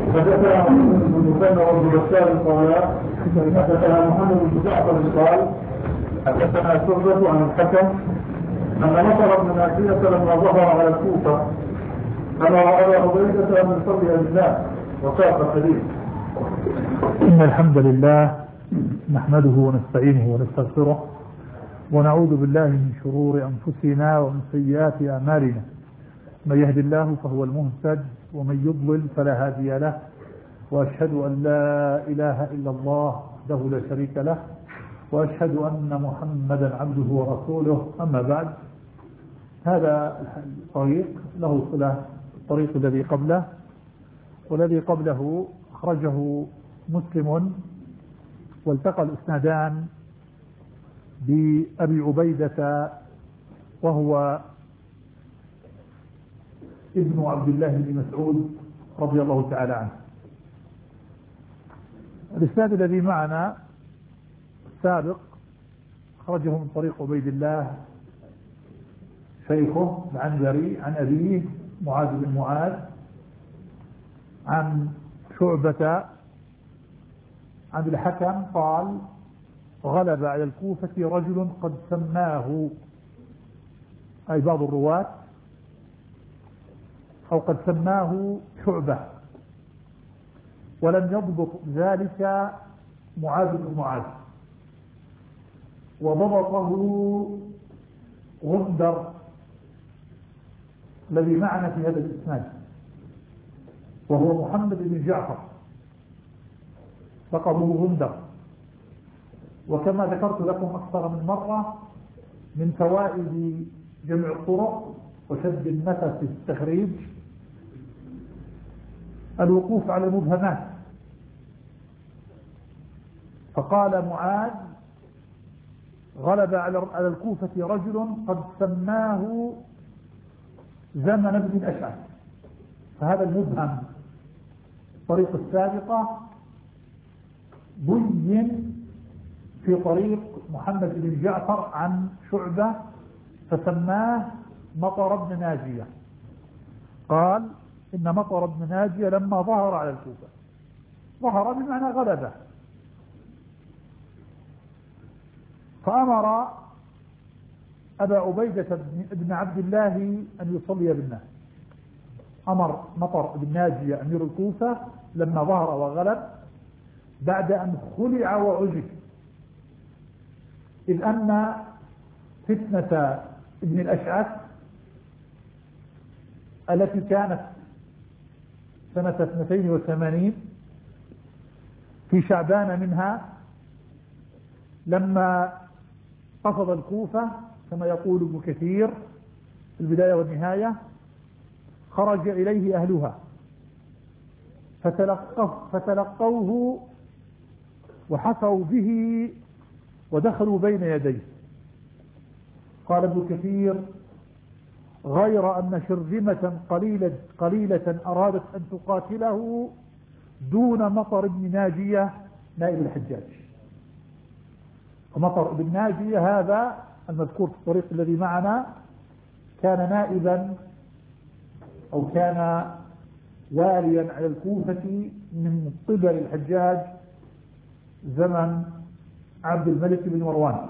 حدثنا بن مسلم وابن بشار قال حدثنا محمد بن جعفر قال حدثنا شعبة عن الحكم أن نصر بن ناجية لما ظهر على الكوفة أمر أبا عبيدة أن يصلي بالله وساق الحديث. إن الحمد لله نحمده ونستعينه ونستغفره ونعوذ بالله من شرور أنفسنا ومن سيئات أعمالنا، من يهد الله فهو المهتد ومن يضلل فلا هادي له، وأشهد أن لا إله إلا الله وحده لا شريك له، وأشهد أن محمدا عبده ورسوله. أما بعد، هذا الطريق له صلة الطريق الذي قبله، والذي قبله أخرجه مسلم، والتقى الإسنادان بأبي عبيدة وهو ابن عبد الله بن مسعود رضي الله تعالى عنه. الإسناد الذي معنا السابق أخرجه من طريق عبيد الله شيخه العنبري عن أبيه معاذ بن معاذ عن شعبة عن الحكم قال: غلب على الكوفة رجل قد سماه، أي بعض الرواة، أو قد سماه شعبة، ولم يضبط ذلك معاذ بن معاذ، وضبطه غندر الذي معنا في هذا الإسناد، وهو محمد بن جعفر لقبه غندر. وكما ذكرت لكم أكثر من مرة، من فوائد جمع الطرق وشد النفس في التخريج الوقوف على المبهمات. فقال معاذ: غلب على الكوفة رجل قد سماه زمن بن الأشعث. فهذا المبهم الطريق السابقة بين في طريق محمد بن جعفر عن شعبة فسماه مطر بن ناجية. قال: إن مطر بن ناجية لما ظهر على الكوفة، ظهر بمعنى غلبه، فأمر أبا عبيدة بن عبد الله أن يصلي بالناس. أمر مطر بن ناجية أمير الكوفة لما ظهر وغلب بعد أن خلع وعجب، إذ أن فتنة ابن الأشعث التي كانت سنة 82 في شعبان منها، لما قصد الكوفة كما يقول ابن كثير في البداية والنهاية، خرج إليه أهلها فتلقوه وحفوا به ودخلوا بين يديه. قال ابن كثير: غير أن شرذمة قليلة أرادت أن تقاتله دون مطر بن ناجية نائب الحجاج. ومطر بن ناجية هذا المذكور في الطريق الذي معنا كان نائبا أو كان واليا على الكوفة من قبل الحجاج زمن عبد الملك بن مروان.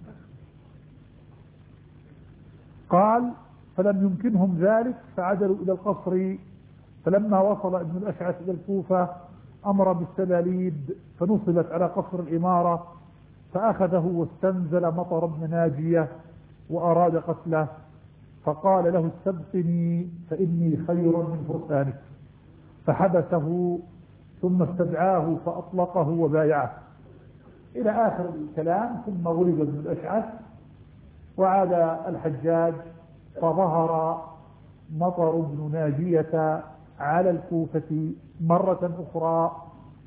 قال: فلم يمكنهم ذلك فعدلوا إلى القصر، فلما وصل ابن الأشعث إلى الكوفة أمر بالسلاليد فنصبت على قصر الإمارة، فأخذه واستنزل مطر بن ناجية وأراد قتله، فقال له: استبقني فإني خير من فرسانك، فحبسه ثم استدعاه فأطلقه وبايعه إلى آخر الكلام. ثم غلب ابن الأشعث وعاد الحجاج، فظهر مطر بن ناجية على الكوفة مرة أخرى،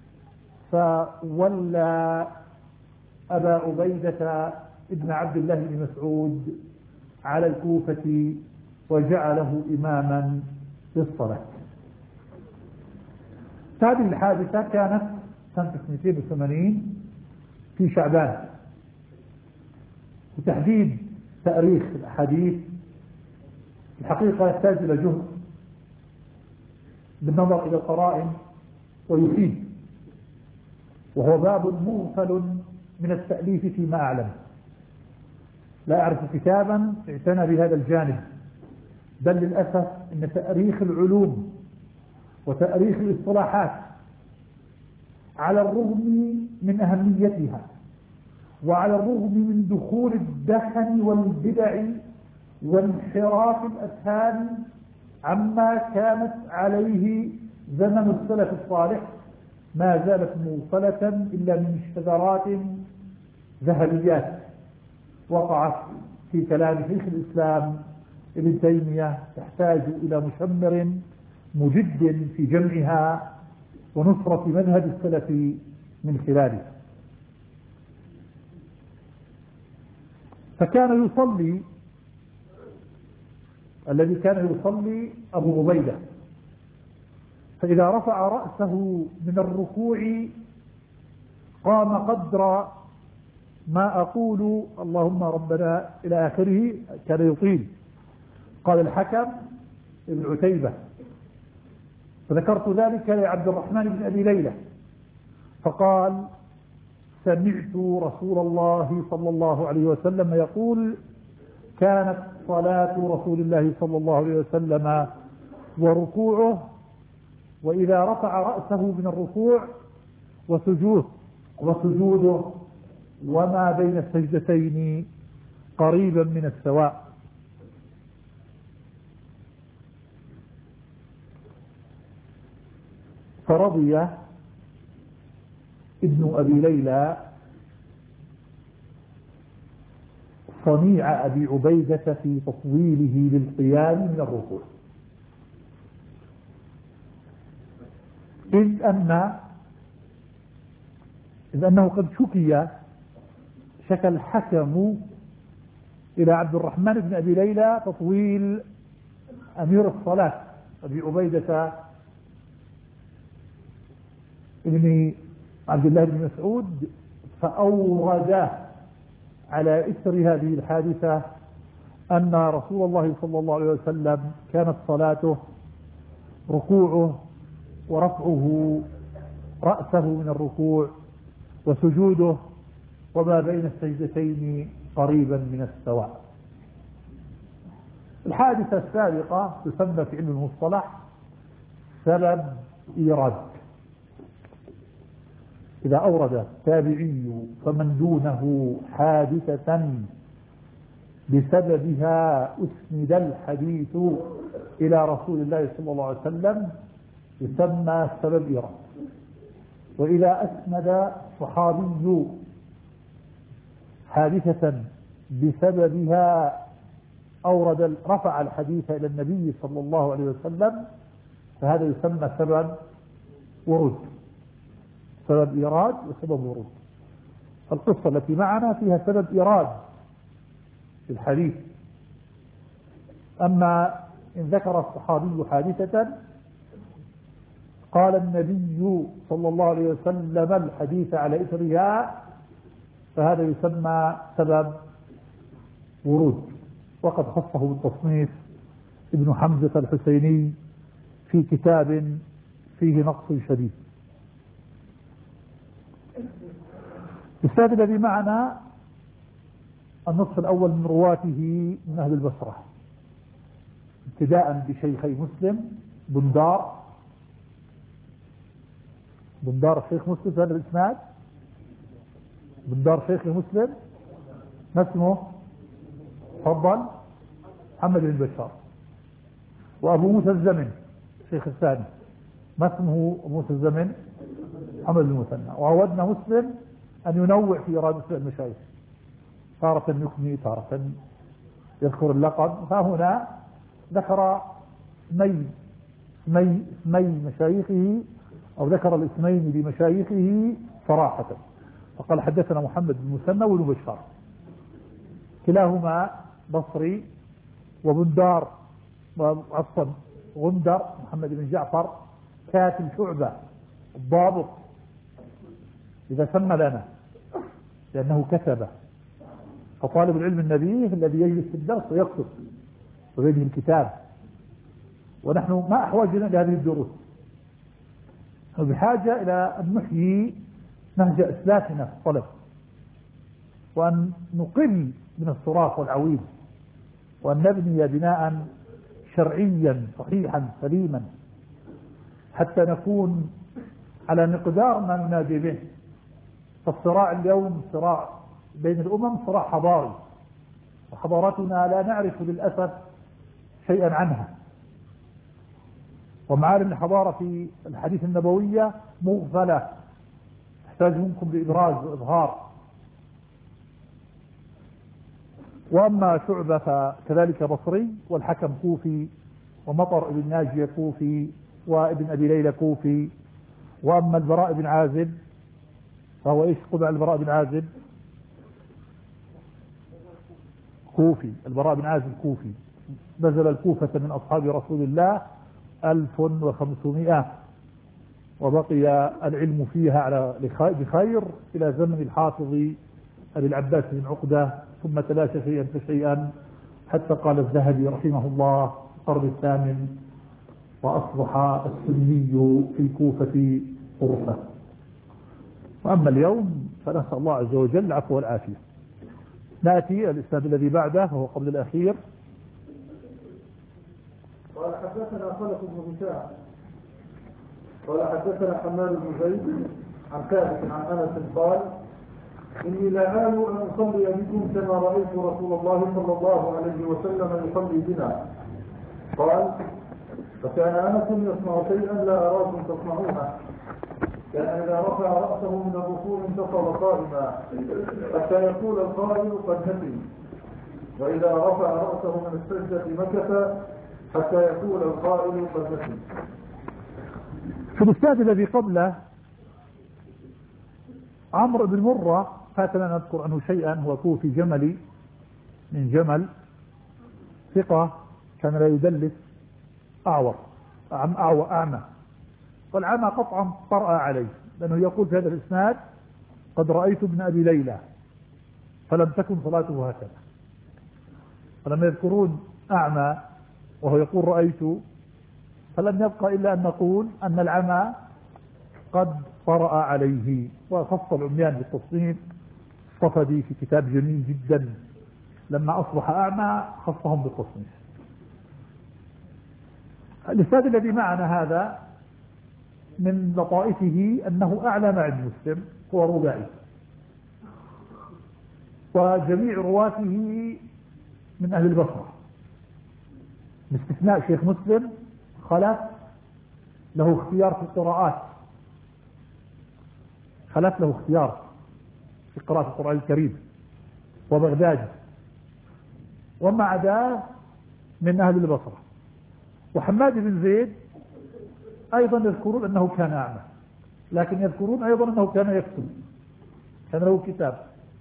فولى أبا عبيدة ابن عبد الله بن مسعود على الكوفة وجعله إماما للصلاة. هذه الحادثة كانت سنة 82 في شعبان. وتحديد تاريخ الحديث الحقيقة يحتاج إلى جهد بالنظر إلى القرائن ويفيد، وهو باب مغفل من التأليف فيما أعلم. لا أعرف كتابا اعتنى بهذا الجانب، بل للأسف أن تأريخ العلوم وتأريخ الاصطلاحات على الرغم من أهميتها وعلى الرغم من دخول الدخن والبدع وانحراف الأذهان عما كانت عليه زمن السلف الصالح، ما زالت موصلة إلا من شذرات ذهبيات وقعت في كلام شيخ الإسلام ابن تيمية، تحتاج إلى مشمر مجد في جمعها ونصرة منهج السلف من خلاله. فكان يصلي الذي كان يصلي أبو عبيدة، فإذا رفع رأسه من الركوع قام قدر ما أقول اللهم ربنا إلى آخره، كان يطيل. قال الحكم ابن عتيبة، فذكرت ذلك لعبد الرحمن بن أبي ليلى فقال سمعت رسول الله صلى الله عليه وسلم يقول كانت صلاة رسول الله صلى الله عليه وسلم وركوعه وإذا رفع رأسه من الركوع وسجوده وما بين السجدتين قريبا من السواء. فرضي ابن أبي ليلى صنيع أبي عبيدة في تطويله للقيام من الركوع، إذ أنه قد شكى الحكم إلى عبد الرحمن بن أبي ليلى تطويل أمير الصلاة أبي عبيدة ابن عبد الله بن مسعود، فأورد على إثر هذه الحادثة أن رسول الله صلى الله عليه وسلم كانت صلاته ركوعه ورفعه رأسه من الركوع وسجوده وما بين السجدتين قريبا من السواء. الحادثة السابقة تسمى في علم المصطلح سبب إيراد. إذا أورد التابعي فمن دونه حادثة بسببها أسند الحديث إلى رسول الله صلى الله عليه وسلم يسمى سبب إيراد. وإذا أسند صحابي حادثة بسببها رفع الحديث إلى النبي صلى الله عليه وسلم فهذا يسمى سبب ورود، سبب إيراد وسبب ورود. القصة التي معنا فيها سبب إيراد في الحديث. أما إن ذكر الصحابي حادثة قال النبي صلى الله عليه وسلم الحديث على إثرها فهذا يسمى سبب ورود، وقد خصه بالتصنيف ابن حمزة الحسيني في كتاب فيه نقص شديد. الإسناد الذي معنا النصف الأول من رواته من أهل البصرة، ابتداء بشيخي مسلم بندار شيخ مسلم. هذا الإسناد بندار شيخ مسلم ما اسمه؟ تفضل. محمد بن بشار. وأبو موسى الزمن شيخ الثاني ما اسمه؟ موسى الزمن محمد بن مثنى. وعودنا مسلم أن ينوع في إرادة المشايخ، تارة يكني تارة يذكر اللقب، فهنا ذكر اسمي مشايخه أو ذكر الاسمين لمشايخه صراحة، فقال حدثنا محمد بن مثنى وابن بشار كلاهما بصري، وبندار عفوا غندر محمد بن جعفر كاتب شعبة الضابط إذا سمى لنا لأنه كتب، فطالب العلم النبي الذي يجلس في الدرس ويكتب وبيده الكتاب، ونحن ما أحوجنا لهذه الدروس. بحاجة إلى أن نحيي نهج إسلافنا في الطلب، وأن نقل من الصراخ والعويل، وأن نبني بناء شرعيا صحيحا سليما حتى نكون على مقدار ما ننادي به. فالصراع اليوم صراع بين الأمم، صراع حضاري، وحضارتنا لا نعرف للأسف شيئا عنها، ومعالم الحضارة في الحديث النبوية مغفلة تحتاج منكم لإبراز وإظهار. وأما شعبة فكذلك بصري، والحكم كوفي، ومطر ابن ناجية كوفي، وابن أبي ليلى كوفي. وأما البراء بن عازب فهو إيش قبع البراء بن عازب؟ كوفي. البراء بن عازب كوفي، نزل الكوفة من أصحاب رسول الله 1500، وبقي العلم فيها على بخير إلى زمن الحافظ أبي العباس بن عقدة، ثم تلاشى شيئا فشيئا حتى قال الذهبي رحمه الله في القرن الثامن: وأصبح السني في الكوفة غرفة. وأما اليوم فنسأل الله عز وجل العفو والعافية. نأتي الإسناد الذي بعده وهو قبل الأخير. قال حدثنا خلف بن هشام قال حدثنا حماد بن زيد عن ثابت عن أنس قال: إني لآل أن أصلي بكم كما رأيت رسول الله صلى الله عليه وسلم يصلي بنا. قال: فكان أنس يصنع شيئا لا أراكم تصنعونه، كان إذا رفع رأسه من الركوع انتصر قائما حتى يقول القائل قد نسي، وإذا رفع رأسه من السجدة مكث حتى يقول القائل قد نسي. في الإسناد الذي قبله عمرو بن مرة فاتنا نذكر عنه شيئا، هو كوفي جملي من جمل، ثقة، كان لا يدلس، أعور أعمى، والعمى قطعا طرأ عليه، لأنه يقول في هذا الإسناد: قد رأيت ابن أبي ليلى، فلم تكن صلاته هكذا. فلما يذكرون أعمى وهو يقول رأيت، فلم يبقى إلا أن نقول أن العمى قد طرأ عليه. وخص العميان بالتصنيف الصفدي في كتاب جميل جدا، لما أصبح أعمى خصهم بالتصنيف. الإسناد الذي معنا هذا من لطائفه أنه أعلى مع مسلم، هو رباعي، وجميع رواته من أهل البصرة باستثناء شيخ مسلم. خلف له اختيار في القراءات، خلف له اختيار في قراءة القرآن الكريم، وبغداد، وما عداه من أهل البصرة. وحماد بن زيد أيضا يذكرون أنه كان أعمى، لكن يذكرون أيضا أنه كان يكتب، كان له كتاب.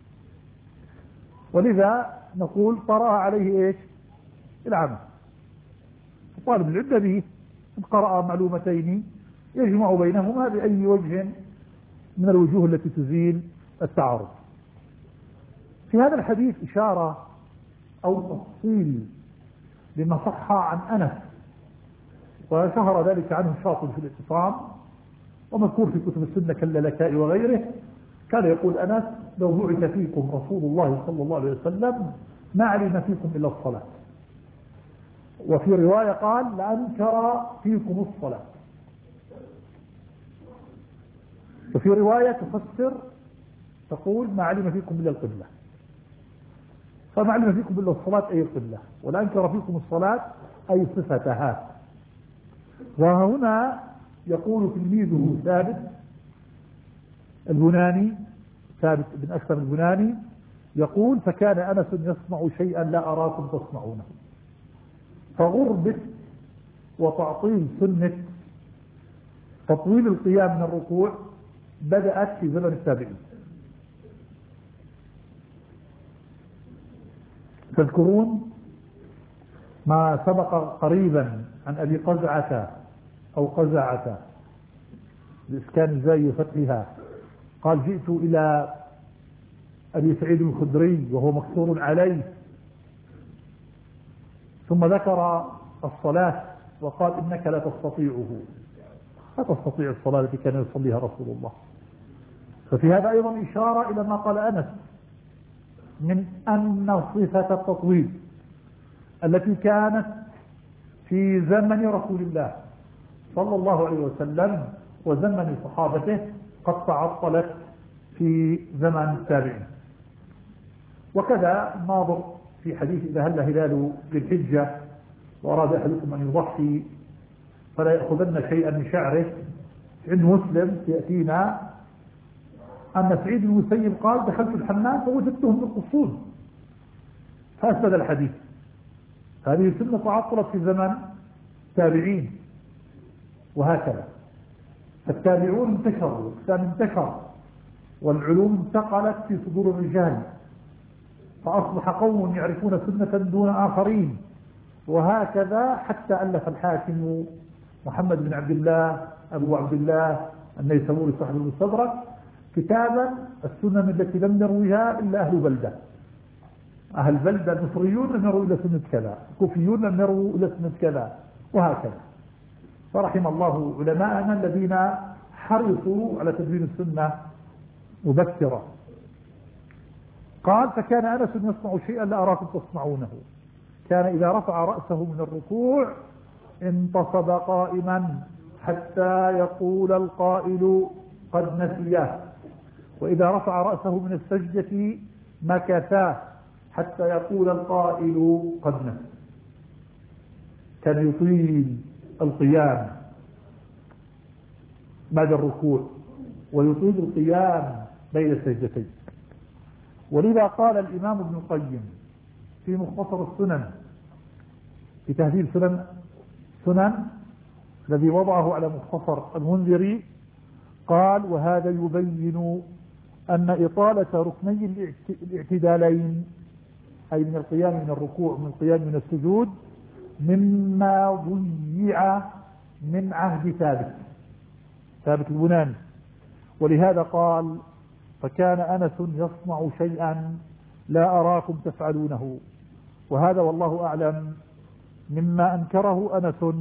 ولذا نقول طرأ عليه إيش؟ العمى. طالب العلم به إن قرأ معلومتين يجمع بينهما بأي وجه من الوجوه التي تزيل التعارض. في هذا الحديث إشارة أو تفصيل لما صح عن أنس، وشهر ذلك عنه شاطب في الاعتصام، ومذكور في كتب السنة كاللالكائي وغيره. كان يقول أنس: لو بعث فيكم رسول الله صلى الله عليه وسلم ما علم فيكم إلا الصلاة. وفي رواية قال: لأنكر فيكم الصلاة. وفي رواية تفسر تقول: ما علم فيكم إلا القبلة. فما علم فيكم إلا الصلاة أي القبلة، ولأنكر فيكم الصلاة أي صفتها. وهنا يقول تلميذه ثابت البناني، ثابت بن أكثر البناني، يقول: فكان أنس يصنع شيئا لا أراكم تصنعونه. فغربة وتعطيل سنة تطويل القيام من الركوع بدأت في زمن التابعين. تذكرون ما سبق قريبا عن أبي قزعة أو قزعة بإسكان الزاي وفتحها، قال: جئت إلى أبي سعيد الخدري وهو مكسور عليه، ثم ذكر الصلاة وقال: إنك لا تستطيعه. لا تستطيع الصلاة التي كان يصليها رسول الله. ففي هذا أيضا إشارة إلى ما قال أنس من أن صفة التطويل التي كانت في زمن رسول الله صلى الله عليه وسلم وزمن صحابته قد تعطلت في زمن التابعين. وكذا الناظر في حديث إذا هل هلال للحجة وأراد أحدكم أن يضحي فلا يأخذن شيئا من شعره، عند مسلم يأتينا أن سعيد بن المسيب قال دخلت الحمام فوجدتهم يرقصون فأسند الحديث. هذه سنة تعطلت في زمن التابعين. وهكذا التابعون انتشروا والإسلام انتشر والعلوم انتقلت في صدور الرجال فأصبح قوم يعرفون سنة دون آخرين. وهكذا حتى ألف الحاكم محمد بن عبد الله أبو عبد الله النيسابوري صاحب المستدرك كتابا السنن التي لم يرويها إلا أهل بلدة. أهل بلدة المصريون لم يروا إلا سنة كذا، الكوفيون لم يروا إلا سنة كذا، وهكذا. فرحم الله علماءنا الذين حرصوا على تدوين السنة مبكرا. قال فكان أنس يصنع شيئا لا أراكم تصنعونه، كان إذا رفع رأسه من الركوع انتصب قائما حتى يقول القائل قد نسيه، وإذا رفع رأسه من السجدة مكثا حتى يقول القائل قد نسي. كان يطيل القيام بعد الركوع ويطيل القيام بين السجدتين. ولذا قال الإمام ابن القيم في مختصر السنن في تهذيب سنن الذي وضعه على مختصر المنذري قال وهذا يبين أن إطالة ركني الاعتدالين أي من القيام من الركوع من القيام من السجود مما ضيع من عهد ثابت البناني. ولهذا قال فكان أنس يصنع شيئا لا أراكم تفعلونه. وهذا والله أعلم مما أنكره أنس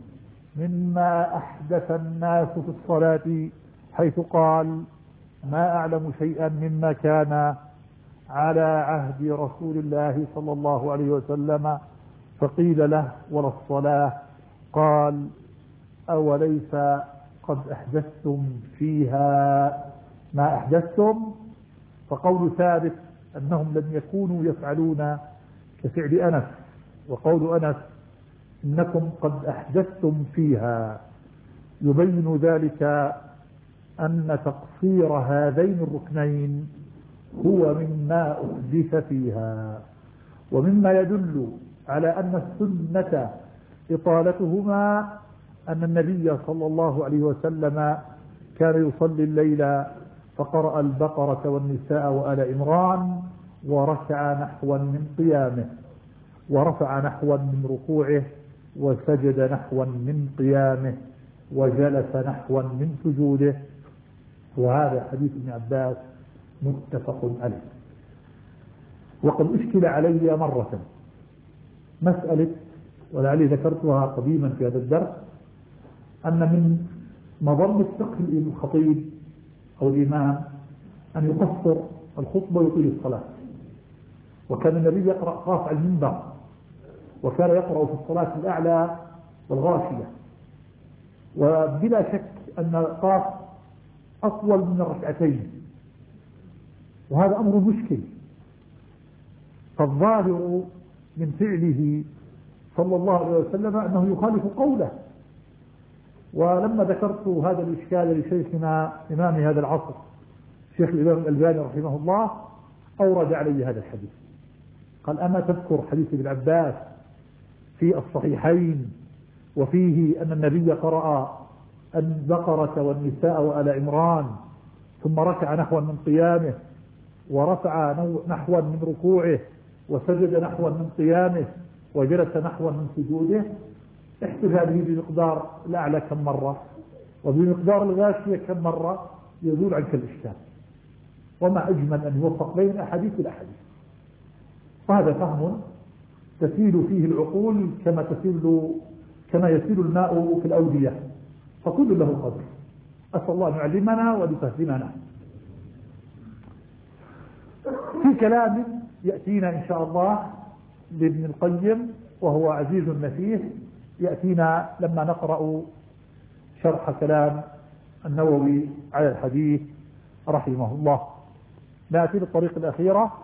مما أحدث الناس في الصلاة، حيث قال ما أعلم شيئا مما كان على عهد رسول الله صلى الله عليه وسلم. فقيل له ولا الصلاة؟ قال أوليس قد أحدثتم فيها ما أحدثتم؟ فقول ثابت أنهم لم يكونوا يفعلون كفعل أنس، وقول أنس إنكم قد أحدثتم فيها يبين ذلك أن تقصير هذين الركنين هو مما أحدث فيها. ومما يدل على أن السنة إطالتهما أن النبي صلى الله عليه وسلم كان يصلي الليل فقرأ البقرة والنساء وآل عمران وركع نحوا من قيامه ورفع نحوا من ركوعه وسجد نحوا من قيامه وجلس نحوا من سجوده. وهذا حديث ابن عباس متفق عليه. وقد أشكل علي مرة مسألة ولعلي ذكرتها قديما في هذا الدرس أن من مظنة فقه الخطيب أو الإمام أن يقصر الخطبة ويطيل الصلاة. وكان النبي يقرأ قاف على المنبر وكان يقرأ في الصلاة الأعلى والغاشية، وبلا شك أن قاف أطول من الركعتين، وهذا أمر مشكل. فالظاهر من فعله صلى الله عليه وسلم أنه يخالف قوله. ولما ذكرت هذا الإشكال لشيخنا إمام هذا العصر شيخ الإمام الألباني رحمه الله أورد علي هذا الحديث، قال أما تذكر حديث ابن عباس في الصحيحين وفيه أن النبي قرأ البقرة والنساء وآل عمران ثم ركع نحوا من قيامه ورفع نحوا من ركوعه وسجد نحوا من قيامه وجلس نحوا من سجوده؟ احسب هذه بمقدار الأعلى كم مرة وبمقدار الغاشية كم مرة، يزول عنك الإشكال. وما أجمل أن يوفق بين الأحاديث والأحاديث. وهذا فهم تسيل فيه العقول كما يسيل الماء في الأودية. فكل له قدر. أسأل الله أن يعلمنا وأن يفهمنا. في كلام يأتينا إن شاء الله لابن القيم وهو عزيز نفيس، يأتينا لما نقرأ شرح كلام النووي على الحديث رحمه الله. نأتي بالطريق الأخيرة.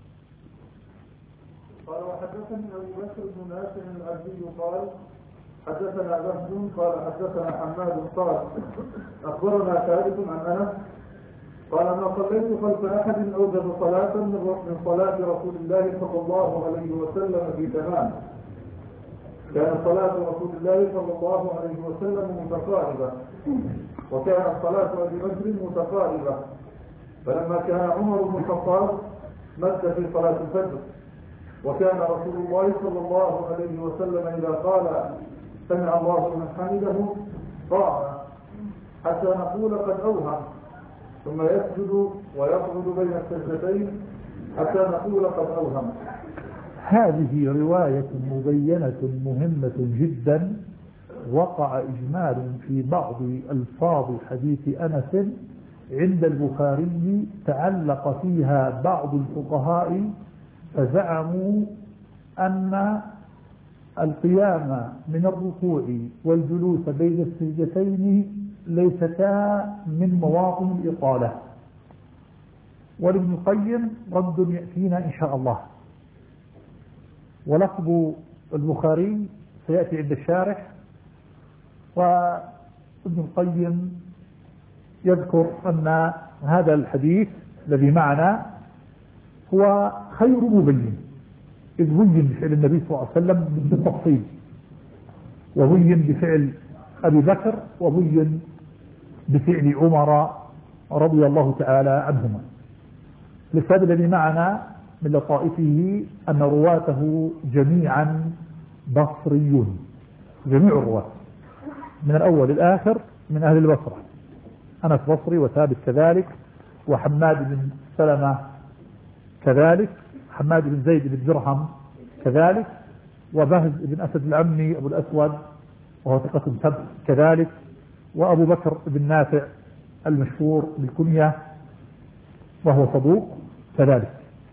قال وحدثني أبو بكر بن نافع العبدي قال حدثنا بهز قال حدثنا حماد قال أخبرنا ثابت عن أنس قال ما صليت خلف أحد أوجب صلاة من صلاة رسول الله صلى الله عليه وسلم في تمام. كانت صلاة رسول الله صلى الله عليه وسلم متقاربة، وكانت صلاة أبي بكر متقاربة، فلما كان عمر بن الخطاب مد في صلاة الفجر، وكان رسول الله صلى الله عليه وسلم إذا قال سمع الله لمن حمده قام حتى نقول قد أوهم، ثم يسجد ويقعد بين السجدتين حتى نقول قد أوهم. هذه رواية مبينة مهمة جدا، وقع إجمال في بعض ألفاظ حديث أنس عند البخاري تعلق فيها بعض الفقهاء، فزعموا أن القيام من الركوع والجلوس بين السجدتين ليستا من مواطن الإطالة. ولابن القيم رد يأتينا إن شاء الله، ولفظ البخاري سيأتي عند الشارح. وابن القيم يذكر أن هذا الحديث الذي معنا هو خير مبين، إذ بين بفعل النبي صلى الله عليه وسلم بالتفصيل، وبين بفعل أبي بكر، وبين بفعل عمر رضي الله تعالى عنهما. الإسناد الذي معنا من لطائفه أن رواته جميعا بصريون، جميع الرواة من الأول الآخر من أهل البصرة. أنس بصري وثابت كذلك، وحماد بن سلمة كذلك، حماد بن زيد بن درهم كذلك، وبهز بن أسد العمي أبو الأسود وهو ثقة ثبت كذلك، وأبو بكر بن نافع المشهور بالكنية وهو صدوق كذلك،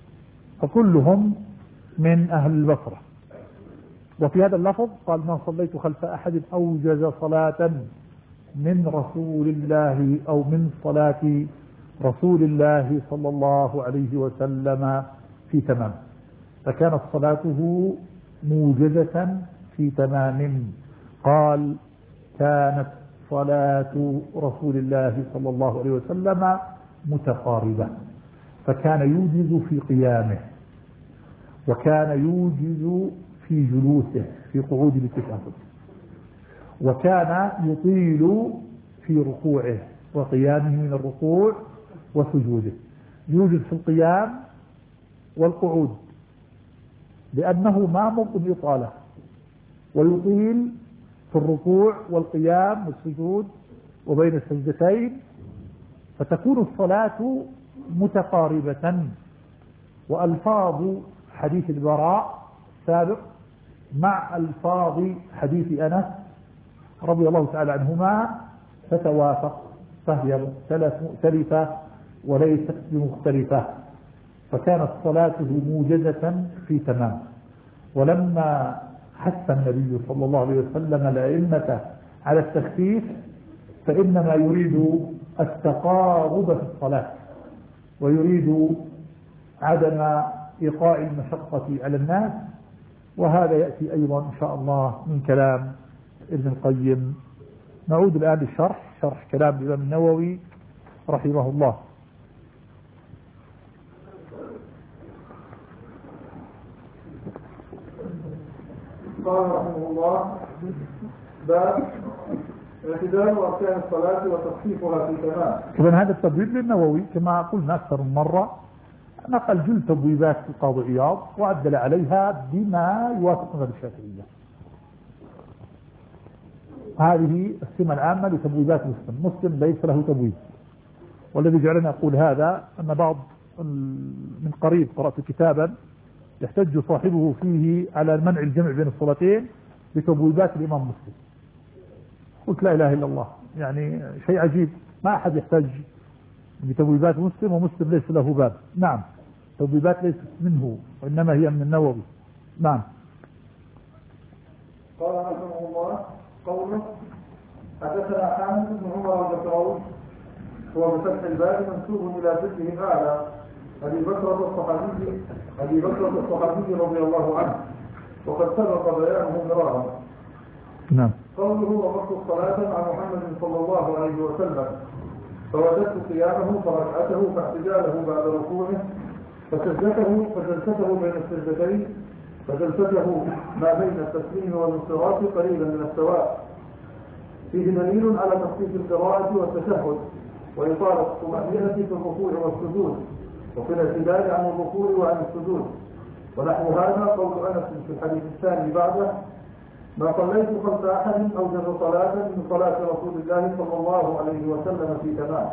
فكلهم من أهل البصرة. وفي هذا اللفظ قال ما صليت خلف أحد أوجز صلاة من رسول الله أو من صلاة رسول الله صلى الله عليه وسلم في تمام، فكانت صلاته موجزة في تمام. قال كانت صلاة رسول الله صلى الله عليه وسلم متقاربة، فكان يوجز في قيامه، وكان يوجز في جلوسه في قعود التشهد، وكان يطيل في ركوعه وقيامه من الركوع وسجوده. يوجد في القيام والقعود لأنه ما ممكن إطالة، ويطيل في الركوع والقيام والسجود وبين السجدتين، فتكون الصلاة متقاربة. وألفاظ حديث البراء سابق مع ألفاظ حديث أنس رضي الله تعالى عنهما تتوافق، فهي مختلفة وليست بمختلفة، فكانت صلاته موجزة في تمام. ولما حث النبي صلى الله عليه وسلم الأئمة على التخفيف فإنما يريد التقارب في الصلاة، ويريد عدم إيقاع المشقة على الناس، وهذا يأتي أيضا إن شاء الله من كلام ابن القيم. نعود الآن للشرح، شرح كلام الإمام النووي رحمه الله. قال رحمه الله باب اعتدال أركان الصلاة وتصحيفها في تمام. إذن هذا التبويب للنووي كما قلنا أكثر من مرة، نقل جل تبويبات القاضي عياض وعدل عليها بما يوافق مذهب الشافعية. هذه السمة العامة لتبويبات مسلم. مسلم ليس له تبويب، والذي جعلنا أقول هذا أن بعض من قريب قرأت كتابا يحتج صاحبه فيه على منع الجمع بين الصلاتين بتبويبات الإمام مسلم، قلت لا إله إلا الله. يعني شيء عجيب، ما أحد يحتاج بتبويبات مسلم، ومسلم ليس له باب. نعم، تبويبات ليست منه وإنما هي من النووي. نعم. قال رحمه الله قوله حدثنا حامد بن عمر البكراوي هو بفتح الباب منسوب إلى جده أعلى أبي بكرة الصحابي رضي الله عنه، وقد سبق بيانه مرارا. نعم. قوله وقت الصلاة عن محمد صلى الله عليه وسلم، فوجدت قيامه فركعته فاعتداله بعد ركوعه فجلسته بين السجدتين فجلسته ما بين التسليم والانصراف قليلا من السواء، فيه دليل على تخفيف القراءة والتشهد وإطالة الطمأنينة في الركوع والسجود وفي الاعتدال عن الركوع وعن السجود. ونحو هذا قول أنس في الحديث الثاني بعده: ما صليت خلف أحد أوجب صلاة من صلاة رسول الله صلى الله عليه وسلم في تمام.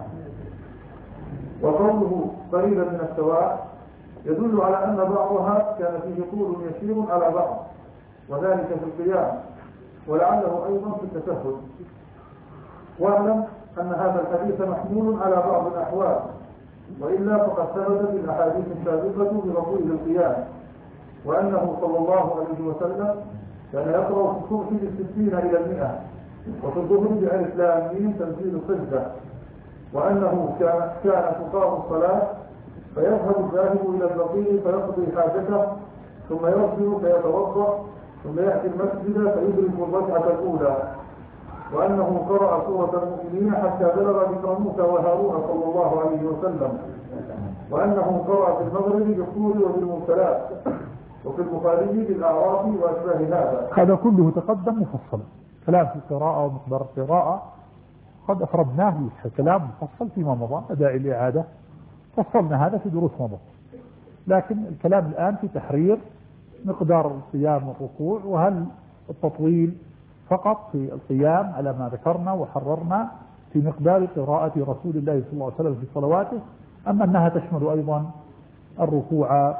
وقوله قريبا من السواء يدل على أن بعضها كان فيه طول يسير على بعض، وذلك في القيام، ولعله أيضا في التشهد. واعلم أن هذا الحديث محمول على بعض الأحوال، وإلا فقد ثبتت الأحاديث السابقة بركوع القيام، وأنه صلى الله عليه وسلم كان يقرأ في الصبح ب60 إلى 100، وفي الظهر بألف لام ميم تنزيل السجدة، وأنه كان تقام الصلاة فيذهب الذاهب إلى البقيع فيقضي حاجته ثم يرجع فيتوضأ ثم يأتي المسجد فيدرك الركعة الأولى، وأنه قرأ سورة المؤمنين حتى بلغ ذكر موسى وهارون صلى الله عليه وسلم، وأنه قرأ في المغرب بالطور وبالمرسلات، وفي البخاري بالأعراف وأشباه هذا كله تقدم مفصلا. كلام في القراءة ومقدار القراءة قد أفردناه في كلام مفصل فيما مضى، لا داعي لإعادة، فصلنا هذا في دروس مضى. لكن الكلام الآن في تحرير مقدار القيام والركوع، وهل التطويل فقط في القيام على ما ذكرنا وحررنا في مقدار قراءة رسول الله صلى الله عليه وسلم في صلواته، أما أنها تشمل أيضا الركوع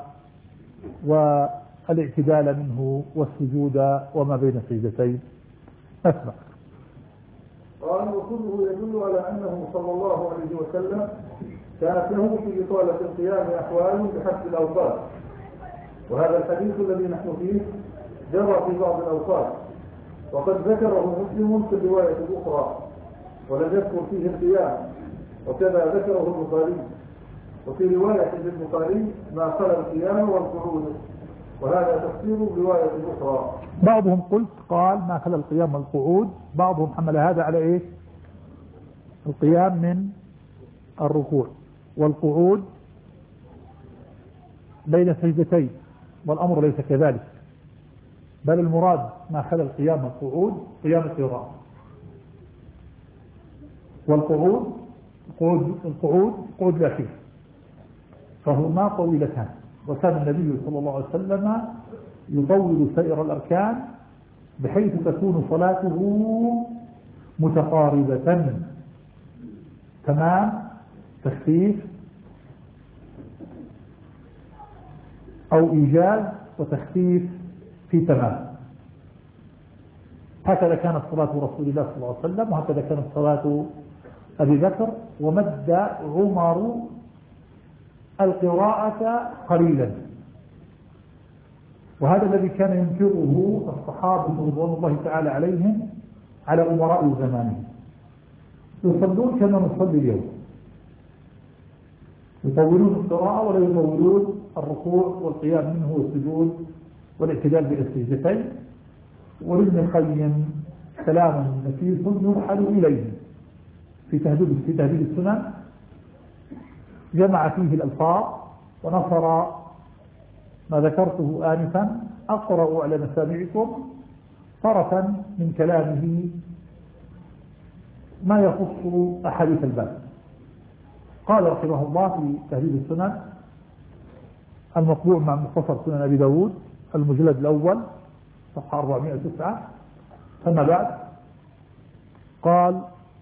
والاعتدال منه والسجود وما بين السجدتين. أسمع. قال وكله يدل على أنه صلى الله عليه وسلم كانت له في إطالة القيام أحوال بحسب الأوقات، وهذا الحديث الذي نحن فيه جرى في بعض الأوقات، وقد ذكره مسلم في الرواية الأخرى ولم يذكر فيه القيام، وكذا ذكره البخاري، وفي رواية للبخاري ما خلا القيام والقعود، وهذا تفسير الرواية الأخرى. بعضهم قلت قال ما خلا القيام والقعود، بعضهم حمل هذا على إيه؟ القيام من الركوع والقعود بين السجدتين، والأمر ليس كذلك، بل المراد ما خلا القيام والقعود قيام القراءة، والقعود قعود لا شيء، فهما طويلتان. وكان النبي صلى الله عليه وسلم يطول سائر الأركان بحيث تكون صلاته متقاربة تمام، تخفيف أو إيجاز وتخفيف في تمام. هكذا كانت صلاة رسول الله صلى الله عليه وسلم، وهكذا كانت صلاة أبي بكر. ومد عمر القراءة قليلا، وهذا الذي كان ينكره الصحابة رضوان الله تعالى عليهم على أمراء زمانهم، يصلون كما نصلي اليوم، يطولون القراءة ولا يطولون الركوع والقيام منه والسجود والاعتدال بالسجدتين. وابن القيم كلام نفيس يرحل إليه في تهذيب السنن، جمع فيه الألفاظ ونصر ما ذكرته آنفا. أقرأ على مسامعكم طرفا من كلامه ما يخص أحاديث الباب. قال رحمه الله في تهذيب السنن المطبوع مع مختصر سنن أبي داود المجلد الأول صفحة 409: ثم بعد قال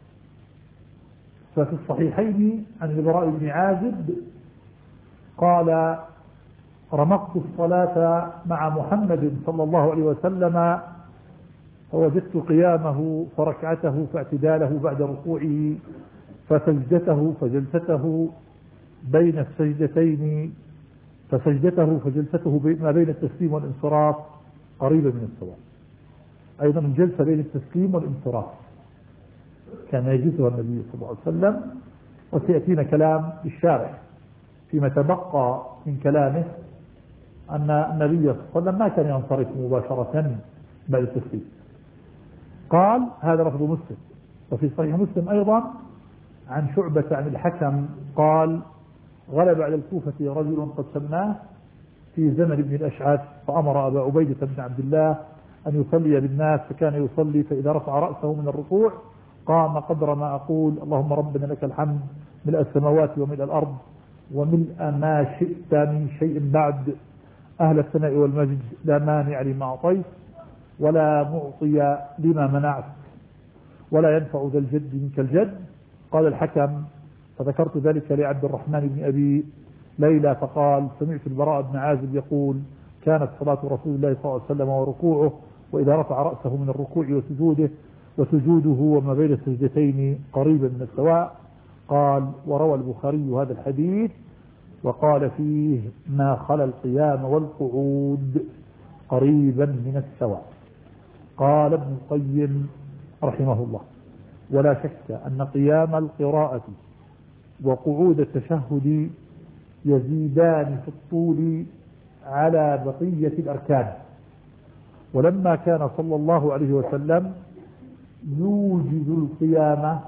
ففي الصحيحين عن البراء بن عازب قال رمقت الصلاة مع محمد صلى الله عليه وسلم فوجدت قيامه فركعته فاعتداله بعد ركوعه فسجدته فجلسته بين السجدتين فجلسته ما بين التسليم والانصراف قريبة من السواء. أيضا الجلسة بين التسليم والانصراف كان يجلسها النبي صلى الله عليه وسلم، وسيأتينا كلام الشارح فيما تبقى من كلامه أن النبي صلى الله عليه وسلم ما كان ينصرف مباشرة بعد التسليم. قال هذا لفظ مسلم. وفي صحيح مسلم أيضا عن شعبة عن الحكم قال غلب على الكوفة رجل قد سماه في زمن ابن الأشعث فأمر أبا عبيدة بن عبد الله أن يصلي بالناس، فكان يصلي فإذا رفع رأسه من الركوع قام قدر ما أقول اللهم ربنا لك الحمد ملء السماوات وملء الأرض وملء ما شئت من شيء بعد، أهل الثناء والمجد لا مانع لما أعطيت ولا معطي لما منعت ولا ينفع ذا الجد منك الجد. قال الحكم فذكرت ذلك لعبد الرحمن بن أبي ليلى فقال سمعت البراء بن عازب يقول كانت صلاة رسول الله صلى الله عليه وسلم وركوعه وإذا رفع رأسه من الركوع وسجوده وما بين السجدتين قريبا من السواء. قال وروى البخاري هذا الحديث وقال فيه ما خلا القيام والقعود قريبا من السواء. قال ابن القيم رحمه الله ولا شك أن قيام القراءة وقعود التشهد يزيدان في الطول على بقية الأركان، ولما كان صلى الله عليه وسلم يوجد القيامة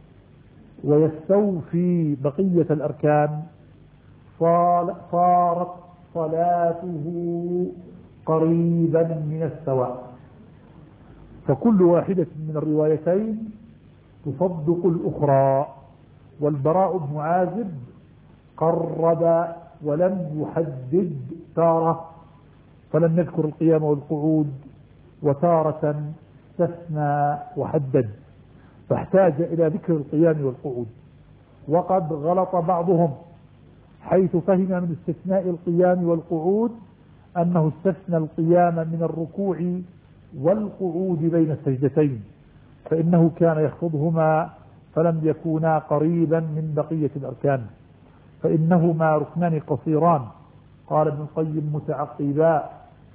ويستوفي بقية الأركان صارت صلاته قريبا من السواء، فكل واحدة من الروايتين تصدق الأخرى. والبراء بن عازب قرب ولم يحدد تارة فلم يذكر القيام والقعود، وتارة استثنى وحدد فاحتاج إلى ذكر القيام والقعود. وقد غلط بعضهم حيث فهم من استثناء القيام والقعود أنه استثنى القيام من الركوع والقعود بين السجدتين، فإنه كان يخفضهما فلم يكونا قريبا من بقية الأركان، فإنهما ركنان قصيران. قال ابن القيم متعقبا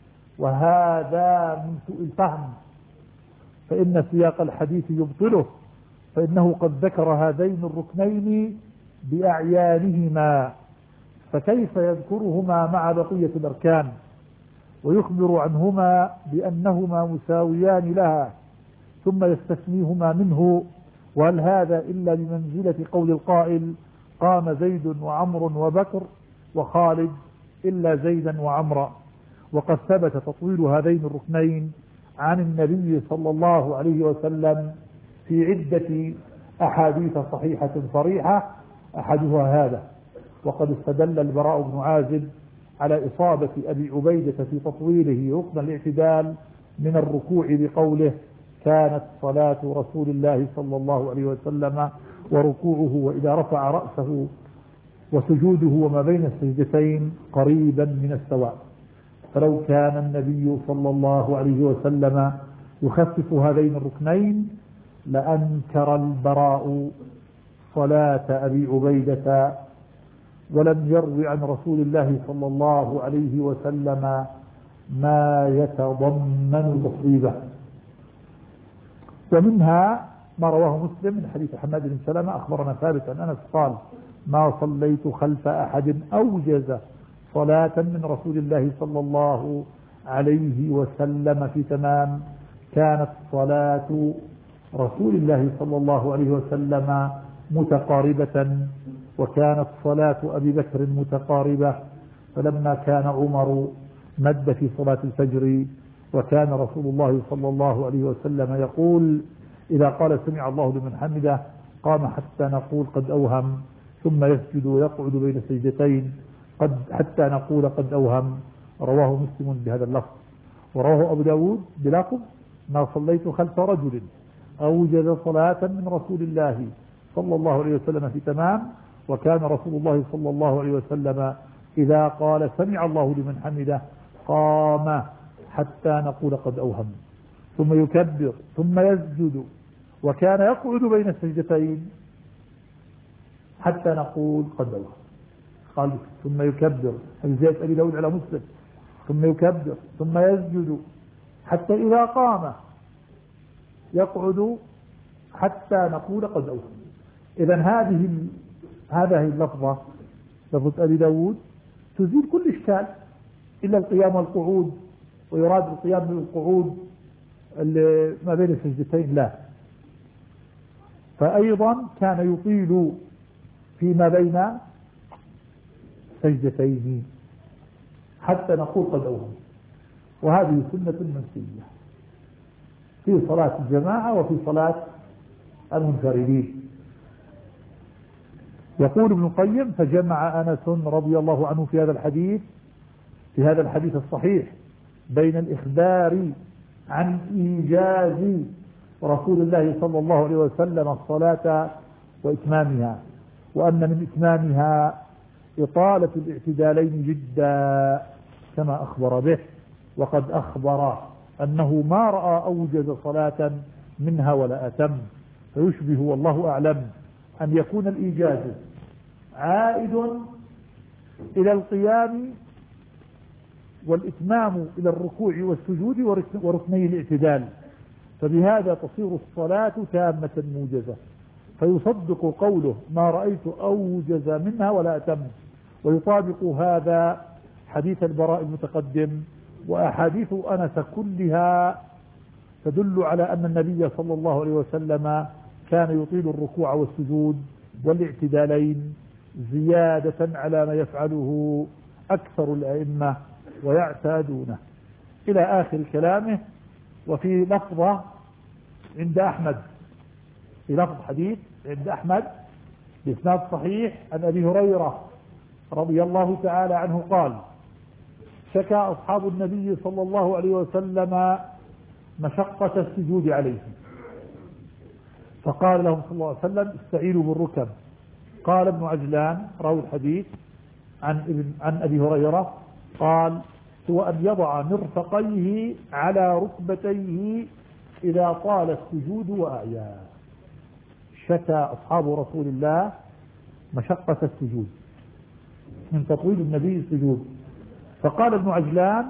وهذا من سوء الفهم، فإن سياق الحديث يبطله، فإنه قد ذكر هذين الركنين بأعيانهما، فكيف يذكرهما مع بقية الأركان ويخبر عنهما بأنهما مساويان لها ثم يستثنيهما منه؟ وهل هذا إلا بمنزلة قول القائل قام زيد وعمر وبكر وخالد إلا زيدا وعمرا. وقد ثبت تطويل هذين الركنين عن النبي صلى الله عليه وسلم في عدة أحاديث صحيحة صريحة، أحدها هذا. وقد استدل البراء بن عازب على إصابة أبي عبيدة في تطويله ركن الاعتدال من الركوع بقوله كانت صلاة رسول الله صلى الله عليه وسلم وركوعه وإذا رفع رأسه وسجوده وما بين السجدتين قريبا من السواء. فلو كان النبي صلى الله عليه وسلم يخفف هذين الركنين لأنكر البراء صلاة أبي عبيدة ولم يروي عن رسول الله صلى الله عليه وسلم ما يتضمن تصويبه. ومنها ما رواه مسلم من حديث حماد بن سلمة أخبرنا ثابت عن أنس قال ما صليت خلف أحد أوجز صلاة من رسول الله صلى الله عليه وسلم في تمام. كانت صلاة رسول الله صلى الله عليه وسلم متقاربة، وكانت صلاة أبي بكر متقاربة، فلما كان عمر مد في صلاة الفجر، وكان رسول الله صلى الله عليه وسلم يقول إذا قال سمع الله لمن حمده قام حتى نقول قد أوهم، ثم يسجد ويقعد بين السجدتين حتى نقول قد أوهم. رواه مسلم بهذا اللفظ. ورواه أبو داود بلفظ ما صليت خلف رجل أوجد صلاة من رسول الله صلى الله عليه وسلم في تمام، وكان رسول الله صلى الله عليه وسلم إذا قال سمع الله لمن حمده قام حتى نقول قد أوهم. ثم يكبر ثم يسجد، وكان يقعد بين السجدتين حتى نقول قد أوهم. قال ثم يكبر، هذه زيادة أبي داود على مسلم، ثم يكبر ثم يسجد حتى إذا قام يقعد حتى نقول قد أوهم. إذن هذه اللفظة، لفظة أبي داود، تزيل كل إشكال إلا القيام والقعود، ويراد القيام بالقعود ما بين السجدتين لا. فأيضا كان يطيل فيما بين سجدتين حتى نقول قد أوهم. وهذه سنة منسية في صلاة الجماعة وفي صلاة المنفردين. يقول ابن القيم: فجمع أنس رضي الله عنه في هذا الحديث الصحيح بين الإخبار عن إيجاز رسول الله صلى الله عليه وسلم الصلاة وإتمامها، وأن من إتمامها إطالة الاعتدالين جدا كما أخبر به، وقد أخبر أنه ما رأى أوجز صلاة منها ولا أتم، فيشبه والله أعلم أن يكون الإيجاز عائد إلى القيام والإتمام إلى الركوع والسجود وركني الاعتدال، فبهذا تصير الصلاة تامة موجزة، فيصدق قوله ما رأيت أوجز منها ولا أتم، ويطابق هذا حديث البراء المتقدم، وأحاديث أنس كلها تدل على أن النبي صلى الله عليه وسلم كان يطيل الركوع والسجود والاعتدالين زيادة على ما يفعله أكثر الأئمة ويعتادونه، إلى آخر كلامه. وفي لفظة عند أحمد، في لفظ حديث عند أحمد بإسناد صحيح عن أبي هريرة رضي الله تعالى عنه قال: شكى أصحاب النبي صلى الله عليه وسلم مشقة السجود عليه، فقال لهم صلى الله عليه وسلم: استعينوا بالركب. قال ابن عجلان راوي الحديث عن أبي هريرة قال: هو أن يضع مرفقيه على ركبتيه إذا طال السجود وأعياه. شكى أصحاب رسول الله مشقة السجود من تطويل النبي السجود، فقال ابن عجلان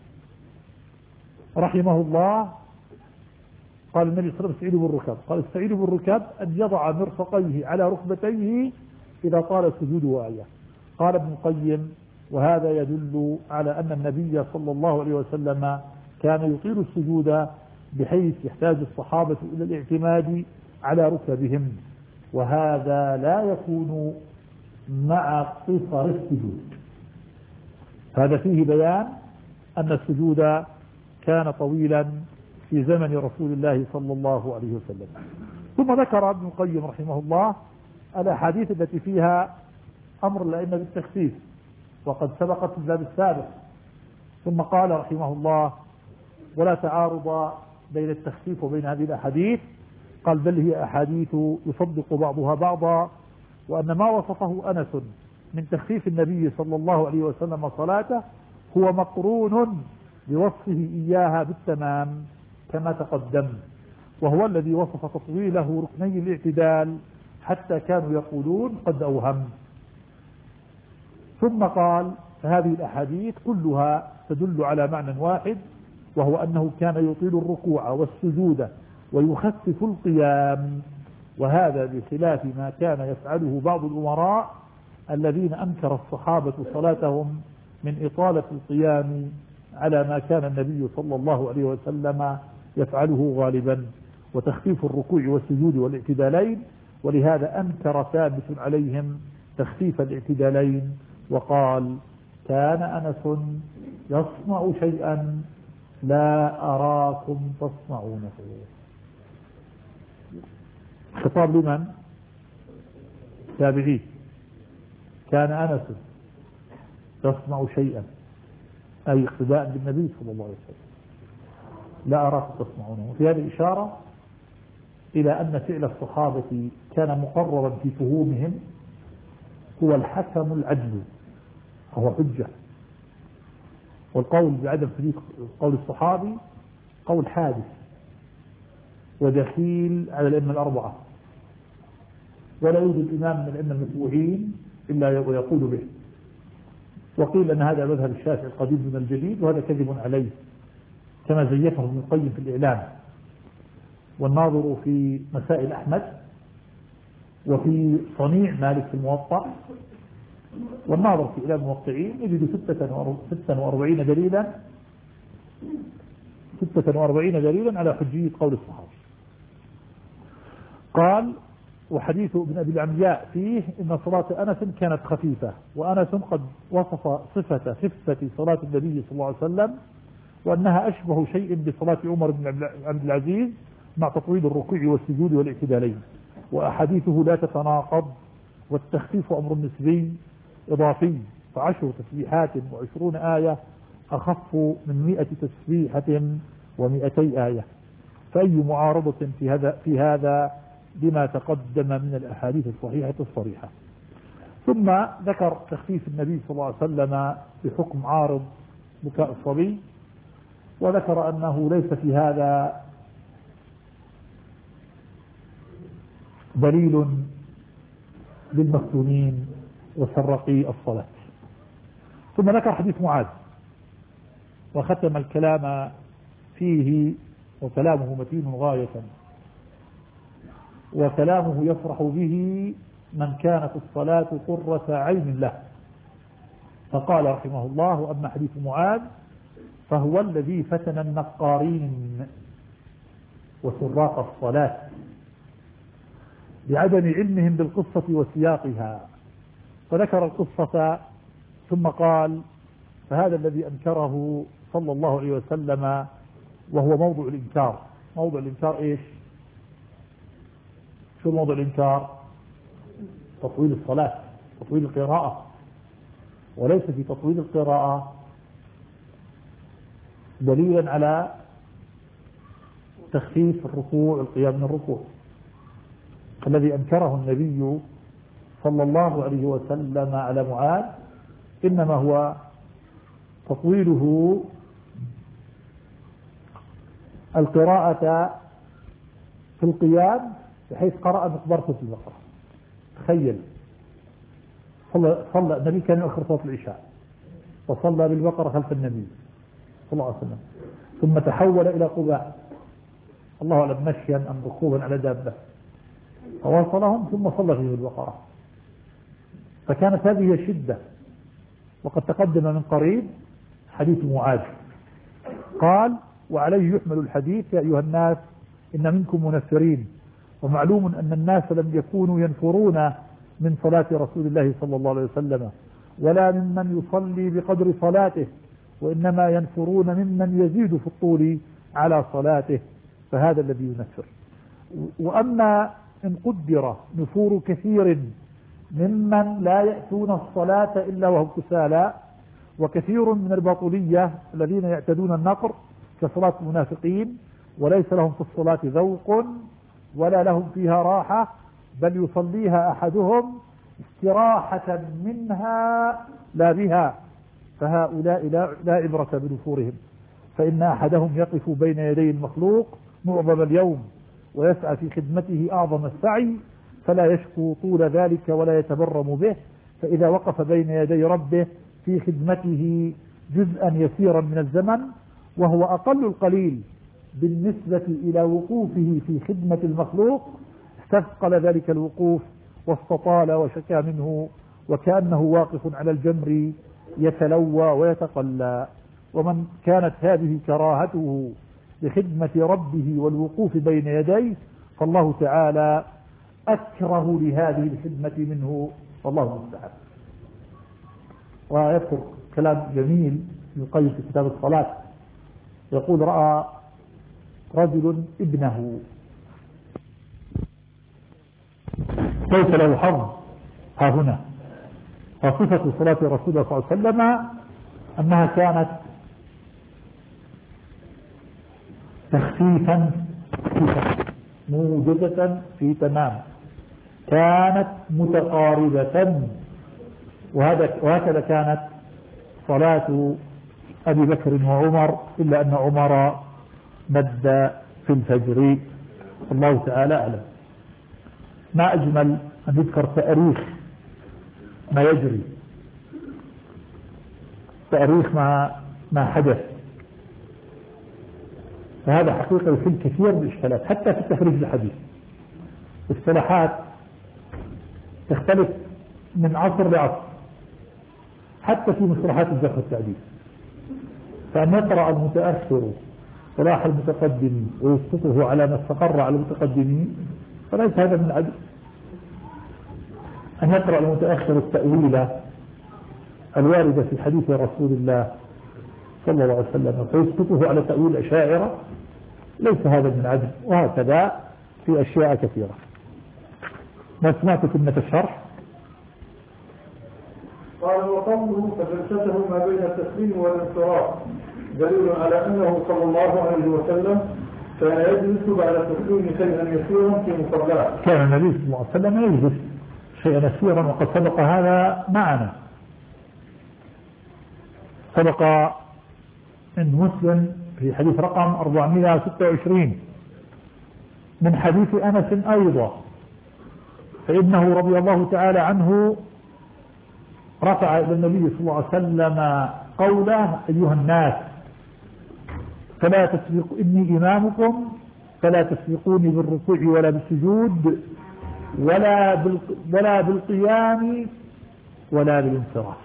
رحمه الله: قال النبي صلى الله عليه وسلم: استعينوا بالركب. قال: استعينوا بالركب أن يضع مرفقيه على ركبتيه إذا طال السجود وأعياه. قال ابن القيم: وهذا يدل على أن النبي صلى الله عليه وسلم كان يطيل السجود بحيث يحتاج الصحابة إلى الاعتماد على ركبهم، وهذا لا يكون مع قصر السجود. هذا فيه بيان أن السجود كان طويلا في زمن رسول الله صلى الله عليه وسلم. ثم ذكر ابن القيم رحمه الله الأحاديث التي فيها أمر الأئمة بالتخفيف، وقد سبقت في الباب السابق. ثم قال رحمه الله: ولا تعارض بين التخفيف وبين هذه الأحاديث. قال: بل هي أحاديث يصدق بعضها بعضا، وأن ما وصفه أنس من تخفيف النبي صلى الله عليه وسلم صلاته هو مقرون بوصفه إياها بالتمام كما تقدم، وهو الذي وصف تطويله ركني الاعتدال حتى كانوا يقولون قد أوهم. ثم قال: فهذه الأحاديث كلها تدل على معنى واحد، وهو أنه كان يطيل الركوع والسجود ويخفف القيام، وهذا بخلاف ما كان يفعله بعض الأمراء الذين أنكر الصحابة صلاتهم من إطالة القيام على ما كان النبي صلى الله عليه وسلم يفعله غالبا، وتخفيف الركوع والسجود والاعتدالين، ولهذا أنكر ثابت عليهم تخفيف الاعتدالين وقال: كان أنس يصنع شيئا لا أراكم تصنعونه. خطاب لمن؟ تابعي. كان أنس يصنع شيئا أي اقتداء بالنبي صلى الله عليه وسلم لا أراكم تصنعونه. في هذه إشارة إلى أن فعل الصحابة كان مقررا في فهومهم هو الحكم العدل، وهو حجة. والقول بعدم ثبوت قول الصحابي قول حادث ودخيل على الأئمة الأربعة، ولا يوجد إمام من الأئمة المتبوعين إلا ويقول به. وقيل أن هذا مذهب الشافعي القديم من الجديد، وهذا كذب عليه كما زيفه ابن القيم في الإعلام، والناظر في مسائل أحمد، وفي صنيع مالك في الموطأ، والناظر في إعلام الموقعين يجد 46 دليلا على حجية قول الصحابة. قال: وحديث ابن أبي العمياء فيه إن صلاة أنس كانت خفيفة، وأنس قد وصف صفة خفة صلاة النبي صلى الله عليه وسلم، وأنها أشبه شيء بصلاة عمر بن عبد العزيز مع تطويل الركوع والسجود والاعتدالين، وأحاديثه لا تتناقض، والتخفيف أمر نسبي إضافي، ف10 تسبيحات و20 آية أخف من 100 تسبيحة و200 آية، فأي معارضة في هذا بما تقدم من الأحاديث الصحيحة الصريحة. ثم ذكر تخفيف النبي صلى الله عليه وسلم بحكم عارض بكاء الصبي، وذكر أنه ليس في هذا دليل للمفتونين وسرقي الصلاة. ثم ذكر حديث معاذ وختم الكلام فيه، وكلامه متين غاية، وكلامه يفرح به من كانت الصلاة قرة عين له. فقال رحمه الله: وأما حديث معاذ فهو الذي فتن النقارين وسراق الصلاة بعدم علمهم بالقصة وسياقها، فذكر القصة ثم قال: فهذا الذي أنكره صلى الله عليه وسلم وهو موضع الإنكار. موضع الإنكار إيش؟ شو موضع الإنكار؟ تطويل الصلاة، تطويل القراءة، وليس في تطويل القراءة دليلا على تخفيف الركوع والقيام من الركوع. الذي أنكره النبي صلى الله عليه وسلم على معاذ إنما هو تطويله القراءة في القيام، بحيث قرأ مقدار في البقرة. تخيل، صلى النبي كان يؤخر صلاة العشاء وصلى بالبقرة خلف النبي صلى الله عليه وسلم، ثم تحول إلى قباء، الله أعلم مشيا أم ركوبا على دابة، فواصلهم ثم صلى فيه البقرة. فكانت هذه الشدة. وقد تقدم من قريب حديث معاذ. قال: وعليه يحمل الحديث: يا أيها الناس إن منكم منفرين، ومعلوم أن الناس لم يكونوا ينفرون من صلاة رسول الله صلى الله عليه وسلم، ولا ممن يصلي بقدر صلاته، وإنما ينفرون ممن يزيد في الطول على صلاته، فهذا الذي ينفر. وأما إن قدر نفور كثير ممن لا يأتون الصلاة إلا وهم كسالى، وكثير من الباطلية الذين يعتدون النقر كصلاة المنافقين، وليس لهم في الصلاة ذوق ولا لهم فيها راحة، بل يصليها أحدهم استراحة منها لا بها، فهؤلاء لا عبرة بنفورهم، فإن أحدهم يقف بين يدي المخلوق معظم اليوم ويسعى في خدمته أعظم السعي، فلا يشكو طول ذلك ولا يتبرم به، فإذا وقف بين يدي ربه في خدمته جزءا يسيرا من الزمن، وهو أقل القليل بالنسبة إلى وقوفه في خدمة المخلوق، استثقل ذلك الوقوف واستطال وشكى منه، وكأنه واقف على الجمر يتلوى ويتقلى. ومن كانت هذه كراهته لخدمة ربه والوقوف بين يديه، فالله تعالى أكره لهذه الخدمة منه، والله المستعان. ويذكر كلام جميل يقيم في كتاب الصلاة، يقول: رأى رجل ابنه ليس له حظ ها هنا، وصفة صلاة رسول الله صلى الله عليه وسلم أنها كانت تخفيفا موجزة في تمام، كانت متقاربة، وهكذا كانت صلاة أبي بكر وعمر، إلا أن عمر مد في الفجر الله تعالى أعلم. ما أجمل أن يذكر تاريخ ما يجري، تاريخ ما حدث، فهذا حقيقة يحل كثير من الإشكالات حتى في تخريج الحديث. الاصطلاحات تختلف من عصر لعصر حتى في مصطلحات الجرح والتعديل، فأن يقرأ المتأخر صلاح المتقدم ويسقطه على ما استقر على المتقدمين فليس هذا من العدل. أن يقرأ المتأخر التأويل الواردة في حديث رسول الله صلى الله عليه وسلم فيسقطه على تأويل الأشاعرة ليس هذا من العدل. وهكذا في أشياء كثيرة. ما سمعت كلمة الشرح؟ قال وقوله فجلسته ما بين التسليم والانصراف دليل على أنه صلى الله عليه وسلم كان يجلس بعد التسليم شيئا يسيرا في مصلاه. كان النبي صلى الله عليه وسلم يجلس شيئا يسيرا، وقد سبق هذا معنا، سبق عند مسلم في حديث رقم 426 من حديث أنس أيضا، فإنه رضي الله تعالى عنه رفع إلى النبي صلى الله عليه وسلم قوله أيها الناس فلا تسبق إني إمامكم فلا تسبقوني بالركوع ولا بالسجود ولا بالقيام ولا بالانصراف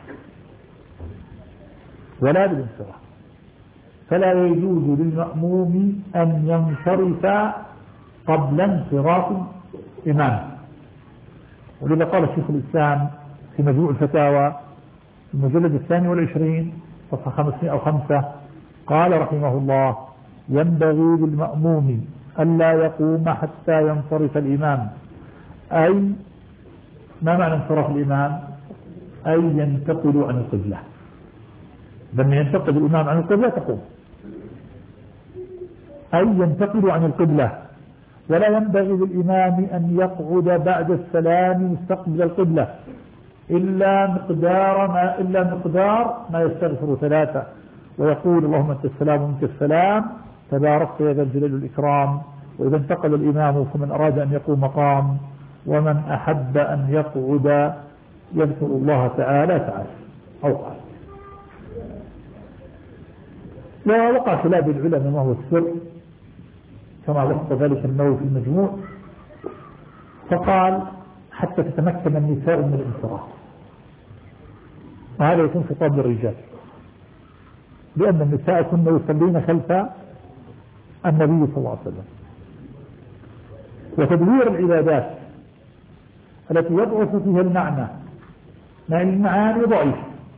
فلا يجوز للمأموم أن ينصرف قبل انصراف الإمام. ولذا قال الشيخ الإسلام في مجموع الفتاوى في المجلد 22 صفحة 505 قال رحمه الله ينبغي للمأموم ألا يقوم حتى ينصرف الإمام. أي ما معنى انصراف الإمام؟ أي ينتقل عن القبلة. لما ينتقل الإمام عن القبلة تقوم، أي ينتقل عن القبلة. ولا ينبغي للإمام أن يقعد بعد السلام مستقبل القبلة إلا مقدار ما يستغفر 3 ويقول اللهم أنت السلام ومنك السلام تباركت يا ذا الجلال والإكرام. وإذا انتقل الإمام فمن أراد أن يقوم قام، ومن أحب أن يقعد يذكر الله تعالى أو قال. ووقع خلاف العلماء ما هو السر كما وصف ذلك النووي في المجموع، فقال حتى تتمكن النساء من الانصراف، وهذا يكون خطاب للرجال لأن النساء كن يصلين خلف النبي صلى الله عليه وسلم. وتدوير العبادات التي يضعف فيها المعنى مع المعاني ضعيف،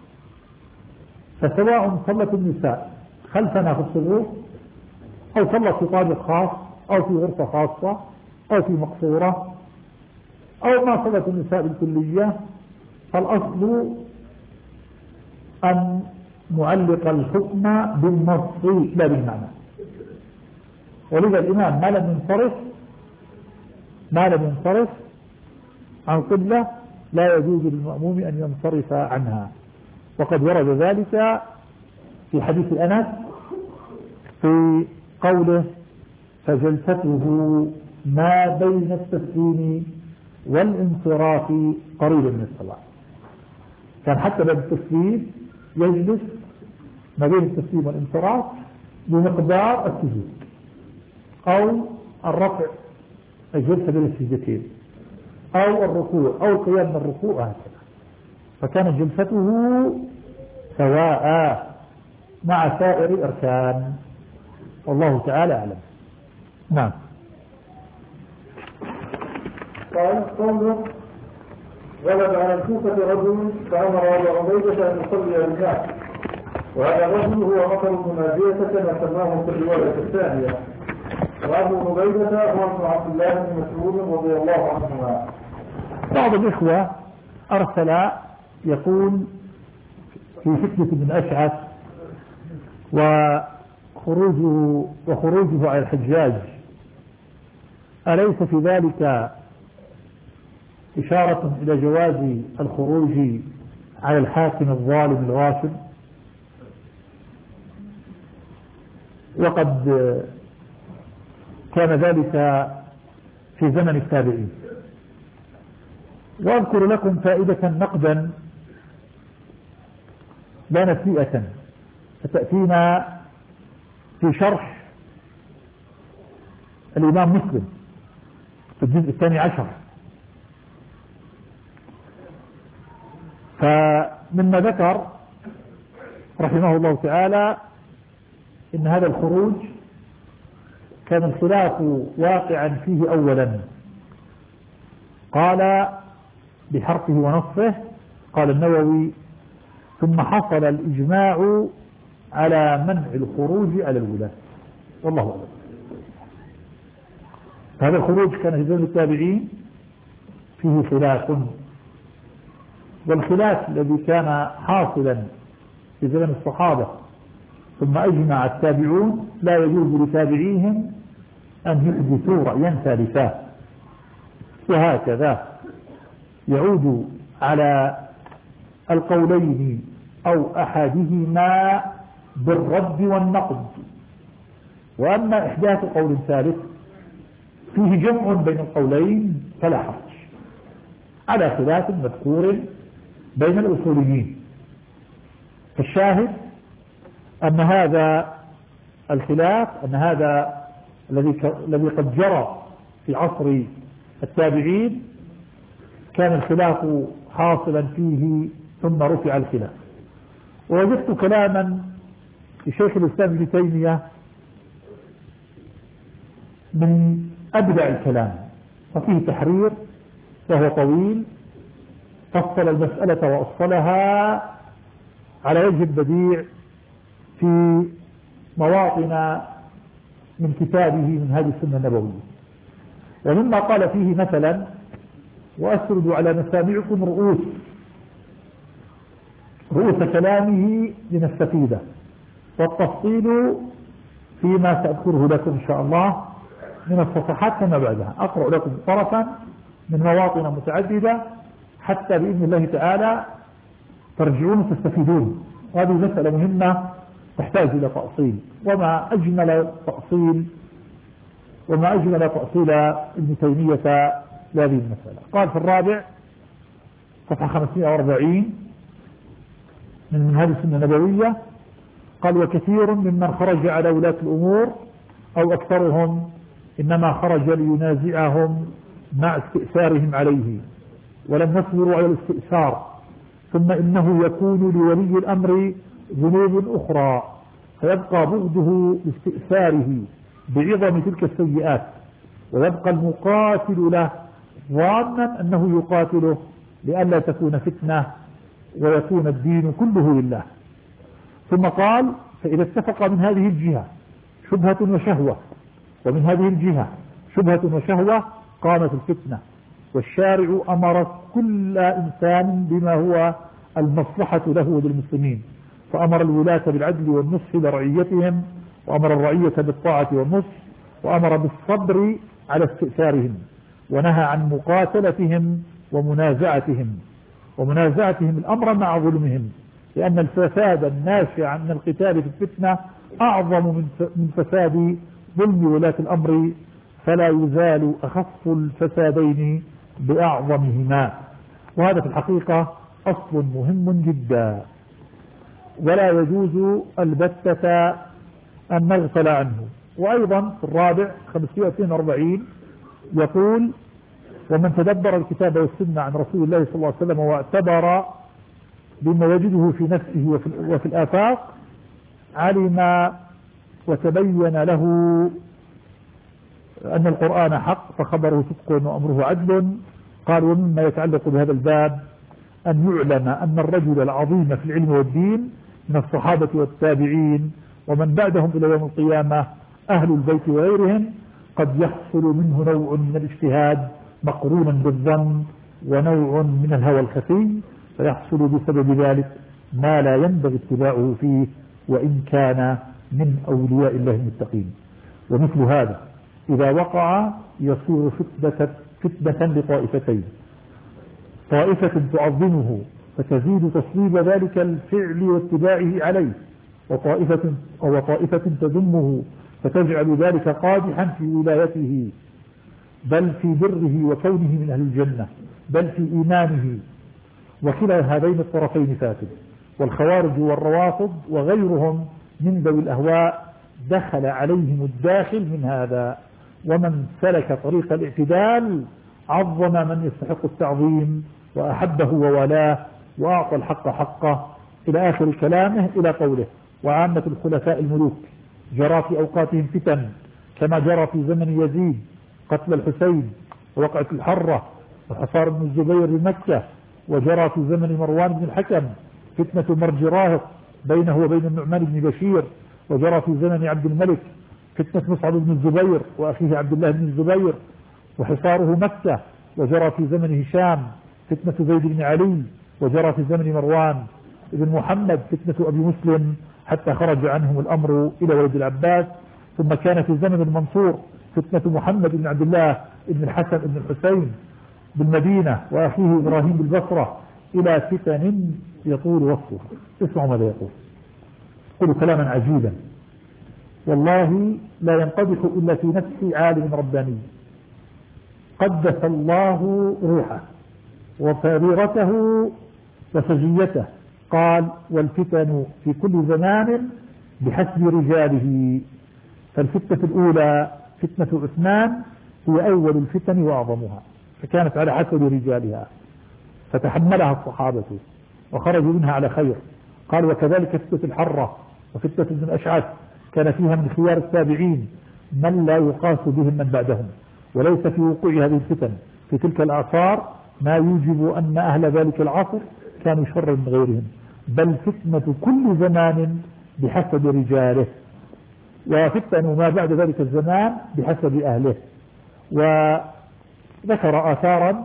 فسواء صلت النساء خلفنا في الصفوف أو صلت في طابق خاص أو في غرفة خاصة أو في مقصورة أو ما صلت النساء بالكلية، فالأصل أن نعلق الحكم بالنص لا بالمعنى. ولذا الإمام ما لم ينصرف عن القبلة لا يجوز للمأموم أن ينصرف عنها. وقد ورد ذلك في حديث أنس في قوله فجلسته ما بين التسليم والانصراف قريبا من الصلاة. كان حتى بعد التسليم يجلس ما بين التسليم والانصراف بمقدار السجود أو الرفع الجلسة بين السجدتين أو الركوع أو القيام من الركوع هكذا. فكانت جلسته سواء مع سائر الأركان، والله تعالى أعلم. نعم. قال قوله غلب على الكوفة رجل فأمر أبا عبيدة أن يصلي بالناس، وهذا الرجل هو مطر بن ناجية كما سماه في الرواية الثانية، وأبو عبيدة هو ابن عبد الله بن مسعود رضي الله عنهما. بعض الإخوة أرسل يقول في فتنة بن أشعث وخروجه على الحجاج أليس في ذلك إشارة إلى جواز الخروج على الحاكم الظالم الغاشم؟ وقد كان ذلك في زمن التابعين. وأذكر لكم فائدة نقدا لا نسيئة ستأتينا في شرح الإمام مسلم في الجزء 12. فمما ذكر رحمه الله تعالى إن هذا الخروج كان الخلاف واقعا فيه أولا، قال بحرفه ونصه، قال النووي: ثم حصل الإجماع على منع الخروج على الولاة، والله أعلم. هذا الخروج كان في زمن التابعين فيه خلاف، والخلاف الذي كان حاصلا في زمن الصحابة ثم أجمع التابعون لا يجوز لتابعيهم أن يحدثوا رأيا ثالثا، وهكذا يعود على القولين أو أحدهما بالرد والنقد. وأما إحداث قول ثالث فيه جمع بين القولين فلا حرج، على خلاف مذكور بين الأصوليين. فالشاهد أن هذا الخلاف، أن هذا الذي قد جرى في عصر التابعين كان الخلاف حاصلا فيه ثم رفع الخلاف. ووجدت كلاما لشيخ الإسلام ابن تيمية من أبدع الكلام، وفيه تحرير وهو طويل، فصل المسألة وأصلها على وجه البديع في مواطن من كتابه من هذه السنة النبوية. ومما قال فيه مثلا، وأسرد على مسامعكم رؤوس كلامه لنستفيد، والتفصيل فيما سأذكره لكم إن شاء الله من الصفحات كما بعدها. أقرأ لكم طرفا من مواطن متعددة حتى بإذن الله تعالى ترجعون تستفيدون. وهذه مسألة مهمة تحتاج إلى تأصيل، وما أجمل تأصيل ابن تيمية لهذه المسألة. قال في الرابع صفحة 540 من هذه السنة النبوية، قال: وكثير ممن خرج على ولاة الأمور أو أكثرهم إنما خرج لينازعهم مع استئثارهم عليه، ولم يصبروا على الاستئثار، ثم إنه يكون لولي الأمر ذنوب أخرى فيبقى بغضه لاستئثاره بعظم تلك السيئات، ويبقى المقاتل له ظانا أنه يقاتله لئلا تكون فتنة ويكون الدين كله لله. ثم قال: فإذا اتفق من هذه الجهة شبهة وشهوة، ومن هذه الجهة شبهة وشهوة، قامت الفتنة، والشارع أمر كل إنسان بما هو المصلحة له وللمسلمين، فأمر الولاة بالعدل والنصح لرعيتهم، وأمر الرعية بالطاعة والنصح، وأمر بالصبر على استئثارهم، ونهى عن مقاتلتهم ومنازعتهم الأمر مع ظلمهم، لأن الفساد الناشئ من القتال في الفتنة أعظم من فساد ظلم ولاة الأمر، فلا يزال أخف الفسادين بأعظمهما. وهذا في الحقيقة أصل مهم جدا، ولا يجوز البتة أن نغفل عنه. وأيضا في الرابع 542 يقول: ومن تدبر الكتاب والسنة عن رسول الله صلى الله عليه وسلم واعتبر بما يجده في نفسه وفي الآفاق، علم وتبين له أن القرآن حق فخبره صدق وأمره عدل. قال: ومما يتعلق بهذا الباب أن يعلم أن الرجل العظيم في العلم والدين من الصحابة والتابعين ومن بعدهم إلى يوم القيامة أهل البيت وغيرهم قد يحصل منه نوع من الاجتهاد مقرونا بالظن ونوع من الهوى الخفي، فيحصل بسبب ذلك ما لا ينبغي اتباعه فيه وإن كان من أولياء الله المتقين. ومثل هذا إذا وقع يصير فتنة لطائفتين: طائفة تعظمه فتزيد تصويب ذلك الفعل واتباعه عليه، وطائفة تذمه فتجعل ذلك قادحا في ولايته بل في بره وكونه من أهل الجنة، بل في إيمانه، وكلا هذين الطرفين فاسد. والخوارج والروافض وغيرهم من ذوي الأهواء دخل عليهم الداخل من هذا. ومن سلك طريق الاعتدال عظم من يستحق التعظيم وأحبه وولاه وأعطى الحق حقه إلى آخر كلامه، إلى قوله: وعامة الخلفاء الملوك جرى في أوقاتهم فتن كما جرى في زمن يزيد قتل الحسين ووقعة الحرة وحصار ابن الزبير بمكة، وجرى في زمن مروان بن الحكم فتنة مرج راهط بينه وبين النعمان بن بشير، وجرى في زمن عبد الملك فتنة مصعب بن الزبير وأخيه عبد الله بن الزبير وحصاره مكة، وجرى في زمن هشام فتنة زيد بن علي، وجرى في زمن مروان بن محمد فتنة أبي مسلم حتى خرج عنهم الأمر إلى ولد العباس، ثم كان في زمن المنصور فتنة محمد بن عبد الله بن الحسن بن الحسين بالمدينة وأخيه إبراهيم بالبصرة، إلى فتن يطول وصفه. اسمعوا ماذا يقول. يقول كلاما عجيبا والله لا ينقدح إلا في نفس عالم رباني قدس الله روحه وفريرته وسجيته. قال: والفتن في كل زمان بحسب رجاله. فالفتنة الأولى فتنة عثمان هي أول الفتن وأعظمها، فكانت على حسب رجالها فتحملها الصحابة وخرجوا منها على خير. قال: وكذلك فتنة الحرة وفتنة ابن الأشعث كان فيها من خيار التابعين من لا يقاس بهم من بعدهم، وليس في وقوع هذه الفتن في تلك الآثار ما يوجب أن أهل ذلك العصر كانوا شر من غيرهم، بل فتنة كل زمان بحسب رجاله، وفتن ما بعد ذلك الزمان بحسب أهله. وذكر آثارا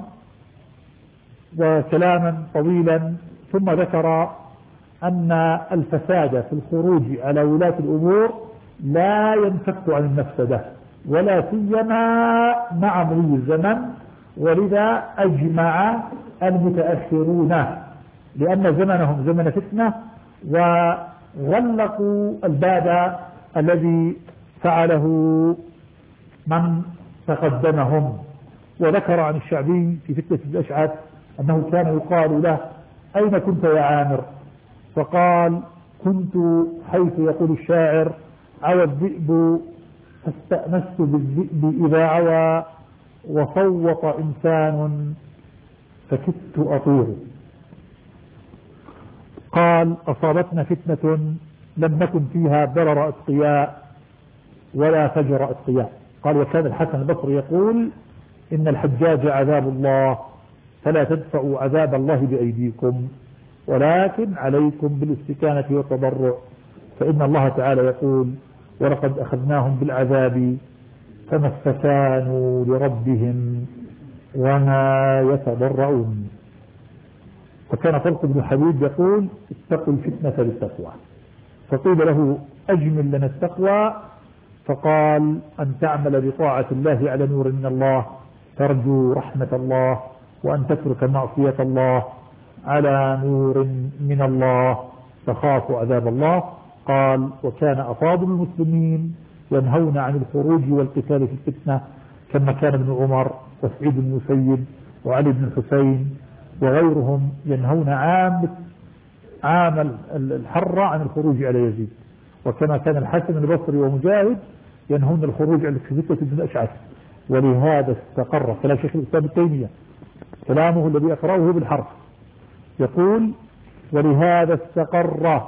وكلاما طويلا، ثم ذكر أن الفساد في الخروج على ولاة الأمور لا ينفك عن المفسدة ولا سيما مع مضي الزمن، ولذا أجمع المتأخرون لأن زمنهم زمن فتنة وغلقوا الباب الذي فعله من تقدمهم. وذكر عن الشعبي في فتنة الأشعث أنه كان يقال له: أين كنت يا عامر؟ فقال: كنت حيث يقول الشاعر: عوى الذئب فاستأنست بالذئب إذا عوى وصوت إنسان فكدت أطير. قال: أصابتنا فتنة لم نكن فيها برر أتقياء ولا فجر أتقياء. قال: وكان الحسن البصري يقول: إن الحجاج عذاب الله فلا تدفعوا عذاب الله بأيديكم ولكن عليكم بالاستكانة والتضرع، فإن الله تعالى يقول: ولقد أخذناهم بالعذاب فما استكانوا لربهم وما يتضرعون. وكان طلق بن حبيب يقول: اتقوا الفتنة بالتقوى. فقيل له: أجمل لنا التقوى. فقال: أن تعمل بطاعة الله على نور من الله ترجو رحمة الله، وأن تترك معصية الله على نور من الله تخاف عذاب الله. قال: وكان أفاضل المسلمين ينهون عن الخروج والقتال في الفتنة، كما كان ابن عمر وسعيد بن المسيب وعلي بن الحسين وغيرهم ينهون عام الحرة عن الخروج على يزيد، وكما كان الحسن البصري ومجاهد ينهون الخروج على فتنة ابن الأشعث. ولهذا استقر كلام شيخ الإسلام ابن تيمية، كلامه الذي أقرأه بالحرف، يقول: ولهذا استقر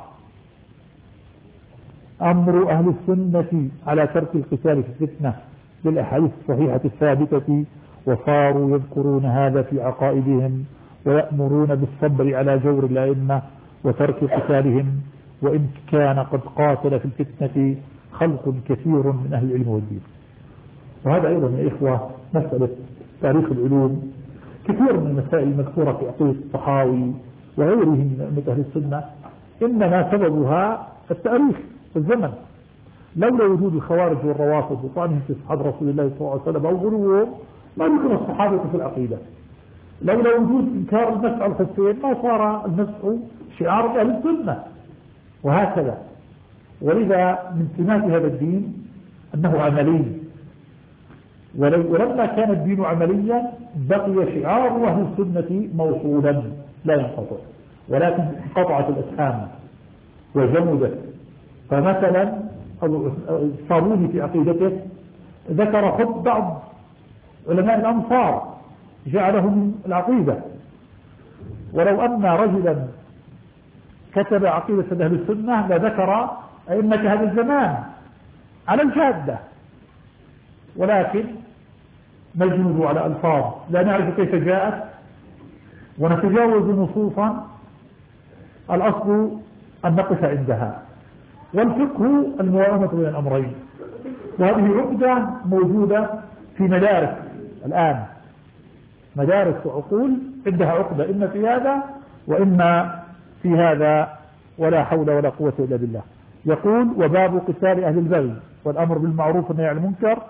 أمر أهل السنة على ترك القتال في الفتنة بالأحاديث الصحيحة الثابتة، وصاروا يذكرون هذا في عقائدهم ويأمرون بالصبر على جور الأئمة وترك قتالهم، وإن كان قد قاتل في الفتنة خلق كثير من أهل العلم والدين. وهذا أيضا يا إخوة مسألة تاريخ العلوم، كثير من المسائل المذكورة في عقيدة الطحاوي وغيره من أهل السنة إنما سببها التاريخ والزمن. لولا وجود الخوارج والروافض وطعنهم في أصحاب رسول الله صلى الله عليه وسلم أو غلوهم ما ذكر الصحابة في العقيدة. لولا وجود إنكار المسح على الحسين ما صار المسح شعار أهل السنة، وهكذا. ولذا من سمات هذا الدين أنه عملي، ولما كان الدين عمليا بقي شعار أهل السنة موصولا لا ينقطع، ولكن انقطعت الأسهام وجمدت. فمثلا الصابوني في عقيدته ذكر خط بعض علماء الأمصار جعلهم العقيدة، ولو أن رجلا كتب عقيدة أهل السنة لذكر أئمة هذا الزمان على الجادة، ولكن نجند على ألفاظ لا نعرف كيف جاءت ونتجاوز نصوصا الأصل أن نقف عندها. والفقه الموائمة بين الأمرين، وهذه عقدة موجودة في مدارس الآن، مدارس وعقول عندها عقدة إما في هذا وإما في هذا، ولا حول ولا قوة إلا بالله. يقول: وباب قتال أهل البغي والأمر بالمعروف والنهي عن المنكر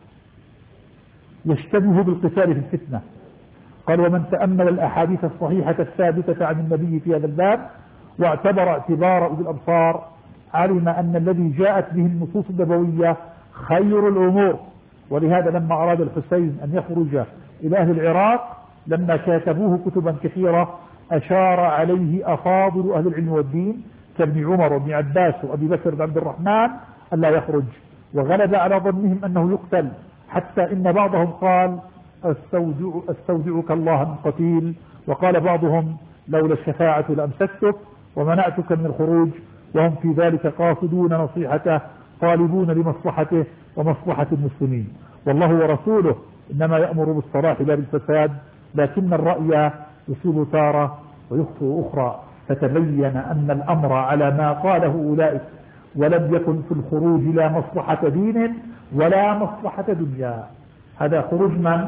يشتبه بالقتال في الفتنة. قال: ومن تأمل الأحاديث الصحيحة الثابتة عن النبي في هذا الباب واعتبر اعتبار أولي الأبصار علم أن الذي جاءت به النصوص النبوية خير الأمور. ولهذا لما أراد الحسين أن يخرج إلى أهل العراق لما كاتبوه كتبا كثيرة أشار عليه أفاضل أهل العلم والدين كابن عمر وابن عباس وأبي بكر بن عبد الرحمن ألا يخرج، وغلب على ظنهم أنه يقتل، حتى إن بعضهم قال: استودعك الله من قتيل، وقال بعضهم: لولا الشفاعة لأمسكتك ومنعتك من الخروج، وهم في ذلك قاصدون نصيحته طالبون لمصلحته ومصلحة المسلمين. والله ورسوله إنما يأمر بالصلاح لا بالفساد، لكن الرأي يصيب تارة ويخطئ أخرى، فتبين أن الأمر على ما قاله أولئك، ولم يكن في الخروج لا مصلحة دين ولا مصلحة دنيا. هذا خروج من؟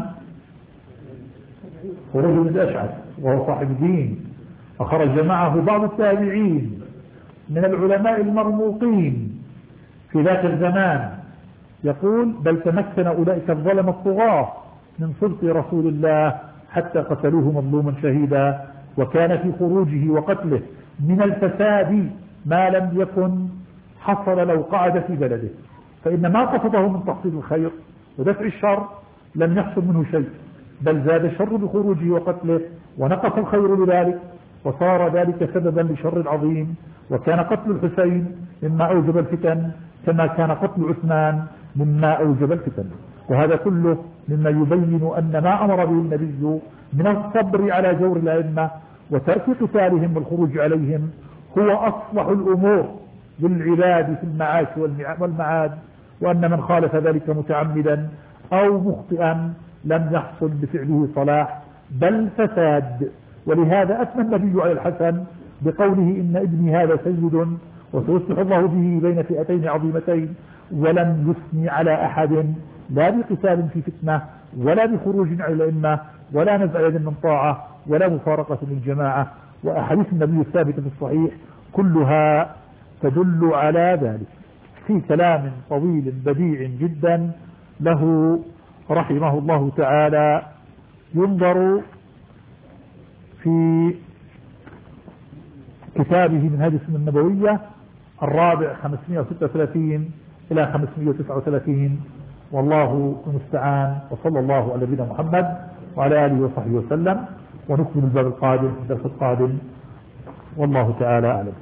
خروج ابن الأشعث وهو صاحب دين، وخرج معه بعض التابعين من العلماء المرموقين في ذاك الزمان. يقول: بل تمكن أولئك الظلم الطغاة من سلط رسول الله حتى قتلوه مظلوما شهيدا، وكان في خروجه وقتله من الفساد ما لم يكن حصل لو قعد في بلده، فإن ما قصده من تحصيل الخير ودفع الشر لم يحصل منه شيء، بل زاد الشر بخروجه وقتله ونقص الخير بذلك، وصار ذلك سببا لشر عظيم. وكان قتل الحسين مما أوجب الفتن، كما كان قتل عثمان مما أوجب الفتن. وهذا كله مما يبين أن ما أمر به النبي من الصبر على جور الأئمة وترك قتالهم والخروج عليهم هو أصلح الأمور للعباد في المعاش والمعاد، وأن من خالف ذلك متعمدا أو مخطئا لم يحصل بفعله صلاح بل فساد. ولهذا أثنى النبي على الحسن بقوله: إن ابني هذا سيد وسيصلح الله به بين فئتين عظيمتين، ولم يثني على أحد لا بقتال في فتنة ولا بخروج على الأئمة ولا نزع يد من طاعة ولا مفارقة للجماعة. وأحاديث النبي الثابتة في الصحيح كلها تدل على ذلك. في كلام طويل بديع جدا له رحمه الله تعالى ينظر في كتابه منهاج السنة النبوية الرابع 536 إلى 539، والله المستعان. وصلى الله على نبينا محمد وعلى آله وصحبه وسلم، ونكمل الباب القادم في الدرس القادم، والله تعالى أعلم.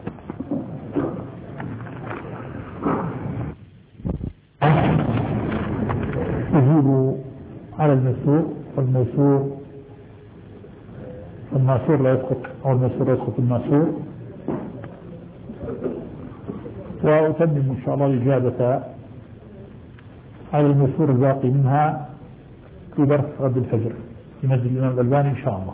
يجيب على المسور والموسور، الماسور لا يسقط أو المسور يسقط الماسور. وأتمم إن شاء الله الإجابة على المسور الباقي منها في درس غد الفجر في مسجد الإمام الألباني إن شاء الله.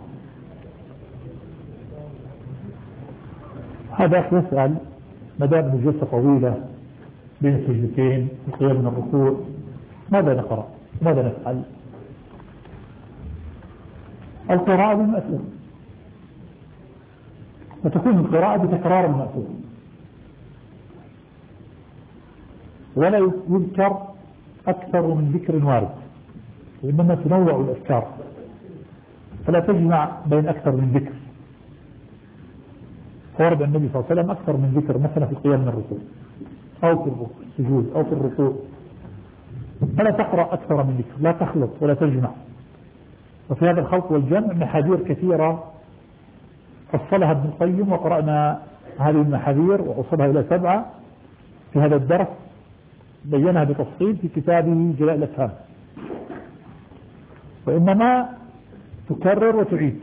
هذا يسأل: ما دام الجلسة طويلة بين السجدتين القيام من الركوع ماذا نقرأ؟ ماذا نفعل؟ القراءة بالمأثور، وتكون القراءة بتكرار المأثور، ولا يذكر أكثر من ذكر وارد، وإنما تنوع الأذكار، فلا تجمع بين أكثر من ذكر. فورد النبي صلى الله عليه وسلم أكثر من ذكر، مثلا في القيام من الركوع أو في السجود أو في الركوع فلا تقرأ أكثر من ذكر، لا تخلط ولا تجمع. وفي هذا الخلط والجمع محاذير كثيرة فصلها ابن القيم، وقرأنا هذه المحاذير وأوصلها إلى 7 في هذا الدرس، بينها بتفصيل في كتابه جلاء الأفهام. وإنما تكرر وتعيد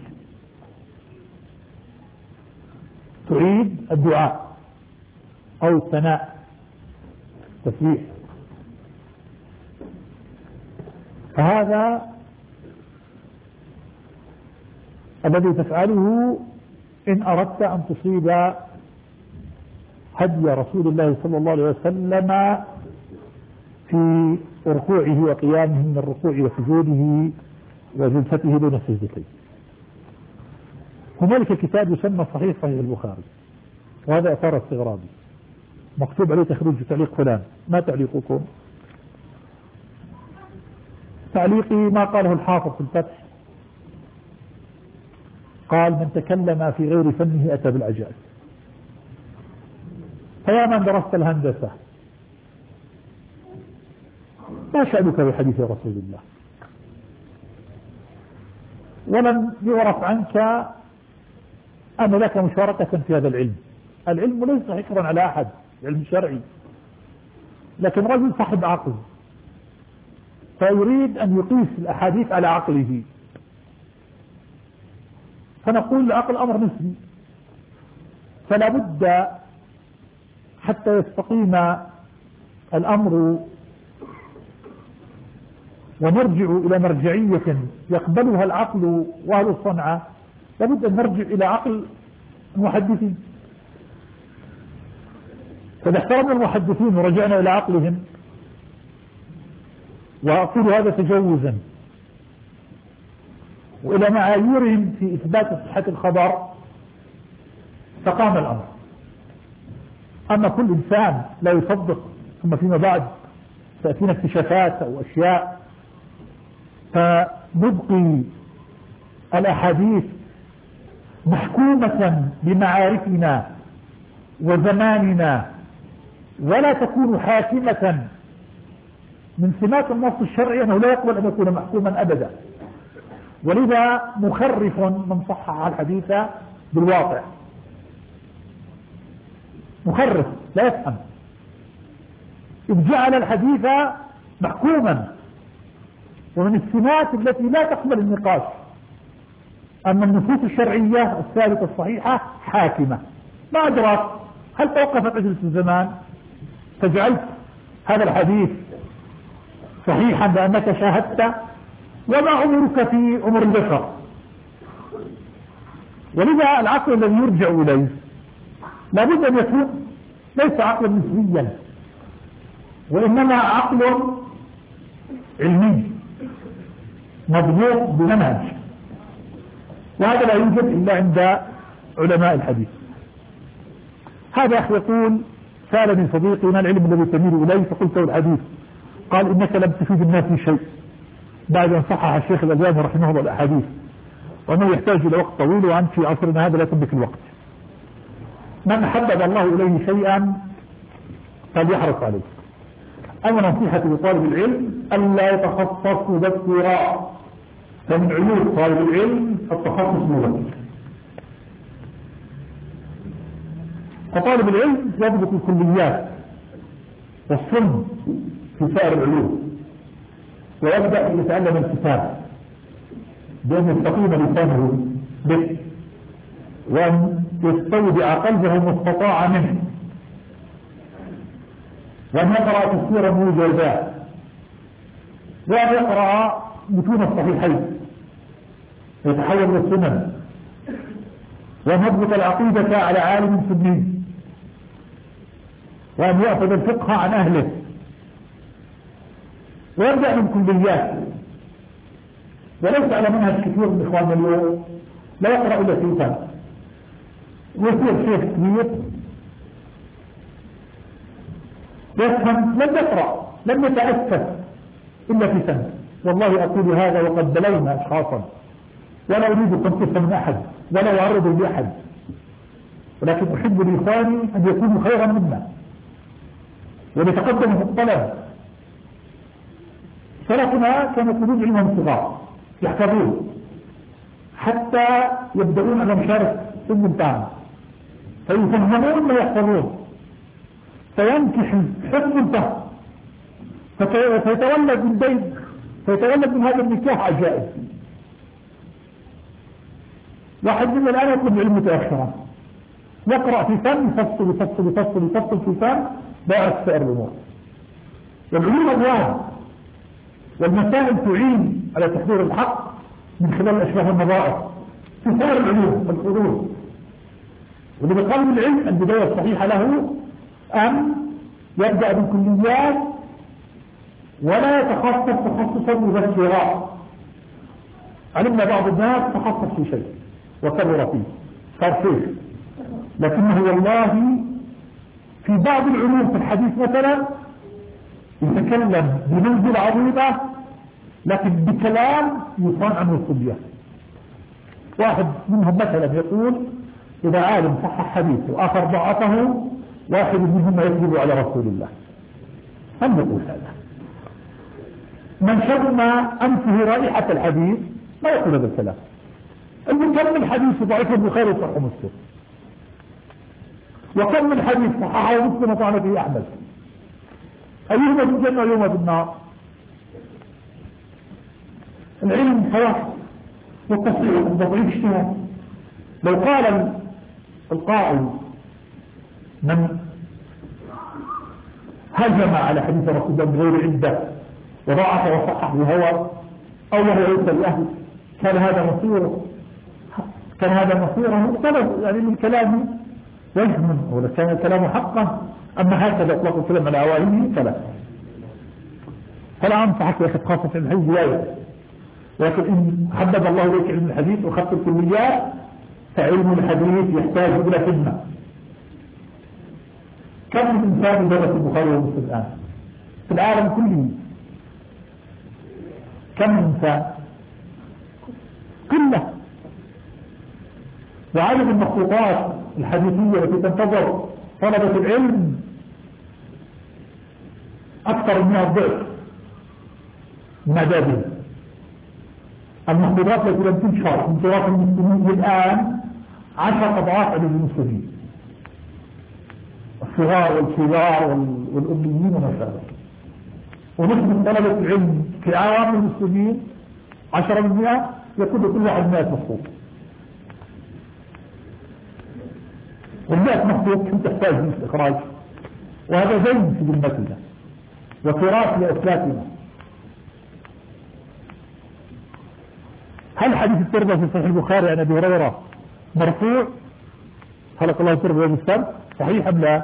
الدعاء أو الثناء، تسبيح. فهذا الذي تفعله إن أردت أن تصيب هدي رسول الله صلى الله عليه وسلم في ركوعه وقيامه من الركوع وسجوده وجلسته بين السجدتين. هنالك كتاب يسمى صحيح البخاري، وهذا أثار استغرابي، مكتوب عليه تخريج تعليق فلان. ما تعليقكم؟ تعليقي ما قاله الحافظ في الفتح، قال: من تكلم في غير فنه أتى بالعجائب. فيا من درست الهندسة، ما شأنك بحديث رسول الله؟ ولم يعرف عنك أن لك مشاركة في هذا العلم. العلم ليس حكرا على أحد، علم شرعي، لكن رجل صاحب عقل فيريد أن يقيس الأحاديث على عقله، فنقول العقل أمر نسبي، فلا بد حتى يستقيم الأمر ونرجع إلى مرجعية يقبلها العقل وأهل الصنعة، لابد أن نرجع إلى عقل المحدثين. فإذا احترمنا المحدثين ورجعنا إلى عقلهم، وأقول هذا تجوزا، وإلى معاييرهم في إثبات صحة الخبر، فقام الأمر. أما كل إنسان لا يصدق ثم فيما بعد تأتينا اكتشافات أو أشياء فنبقي الأحاديث محكومة بمعارفنا وزماننا، ولا تكون حاكمة. من سمات النص الشرعي أنه لا يقبل أن يكون محكوما أبدا، ولذا مخرف من صحح الحديث بالواقع، مخرف لا يفهم، إذ جعل الحديث محكوما. ومن السمات التي لا تقبل النقاش أن النصوص الشرعية الثابتة الصحيحة حاكمة. ما أدراك، هل توقفت عجلة الزمان فجعلت هذا الحديث صحيحا لأنك شاهدت؟ وما عمرك في عمر البشر؟ ولذا العقل الذي يرجع إليه لابد أن يكون ليس عقلا نسبيا، وإنما عقل علمي مضبوط بمنهج، وهذا لا يوجد إلا عند علماء الحديث. هذا أخي يقول: سألني صديقي ما العلم الذي تميل إليه؟ فقلت له الحديث. قال: إنك لم تفيد الناس في شيء، بعد أن صحح الشيخ الألباني رحمه الله الأحاديث، وأنه يحتاج إلى وقت طويل، وأنت في عصرنا هذا لا تملك الوقت. من حبب الله إليه شيئا فليحرص عليه. أما نصيحتي لطالب العلم ألا يتخصص مبكرا، فمن عيوب طالب العلم التخصص مبكر. فطالب العلم يضبط الكليات والصلب في سائر العلوم، ويبدأ أن يتعلم الكتاب بأن يستقيم لسانه به، وأن يستودع قلبه ما استطاع منه، وأن يقرأ تفسيرا موجزا، وأن يقرأ متون الصحيحين ويتحول إلى السنن، وأن يضبط العقيدة على عالم سني، وأن يأخذ الفقه عن أهله، ويرجع من كليات، وليس على منهج كثير من إخواننا اليوم لا يقرأ إلا في سنة، ويصير شيخ كبير يفهم، لم يقرأ، لم يتأسس إلا في سنة. والله أقول هذا وقد بلونا أشخاصا، ولا أريد تنقص من أحد ولا أعرض لأحد، ولكن أحب لإخواني أن يكونوا خيرا منا وليتقدموا في الطلب، سلفنا كانوا يطلبون علمهم صغار يحفظون حتى يبدأون على مشارك سن التام فيفهمون ما يحفظون فينكح حفظ الفهم فيتولد من بيت فيتولد من هذا النكاح عجائب. واحد منا الآن يطلب العلم متأخرا يقرأ في فن يفصل يفصل يفصل يفصل في فن لا يعرف سائر الأمور. والعلوم أبواب والمسائل تعين على تحضير الحق من خلال الأشباه والنظائر في سائر العلوم والفضول. واللي بقلب العلم البداية الصحيحة له أن يبدأ بالكليات ولا يتخصص تخصصا مباشرا. علمنا بعض الناس تخصص في شيء وكبر فيه صار شيخ، لكنه والله في بعض العلوم في الحديث مثلا يتكلم بمنزل عظيمة لكن بكلام يصان عنه الصبية. واحد منهم مثلا يقول إذا عالم صحح حديث وآخر ضعفه واحد منهم يكذب على رسول الله. من يقول هذا؟ من شم أنفه رائحة الحديث ما يقول هذا الكلام. المكمل الحديث ضعيف البخاري وصحح مسلم، وكم من حديث صححه مسلم وطعن فيه أحمد، أيهما في الجنة ويوم في النار؟ العلم حياة والتصحيح والتضعيف اجتهاد. لو قال القائل من هجم على حديث رسول الله بغير عدة وضعف وصحح بهوى أو وهو ليس الأهل كان هذا مصيره يعني من كلامه وهم ولا كان كلامه حقا. أما هكذا اطلق الكلام على عوائله فلا أنصحك يا أخي خاصة في الحديث زيادة. لكن إن حبب الله إليك علم الحديث وخدت الكليات فعلم الحديث يحتاج إلى خدمة. كم من إنسان درس البخاري ومسلم الآن في العالم كله؟ كم من إنسان؟ قلة. وعدد المخطوطات الحديثية التي تنتظر طلبة العلم أكثر من الضعف من عددهم. المخطوطات التي لم تنشر من تراث المسلمين الآن 10 أضعاف عدد المسلمين الصغار والكبار والأميين وما شابه. ونسبة طلبة العلم في عوام المسلمين 10% يكون كل واحد 100 مخطوط. وال100 مخطوط كم تحتاج من استخراج، وهذا زين في ذمتنا وتراث لأسلافنا. هل حديث التربة في صحيح البخاري عن أبي هريرة مرفوع خلق الله التربة يوم السبت صحيح أم لا؟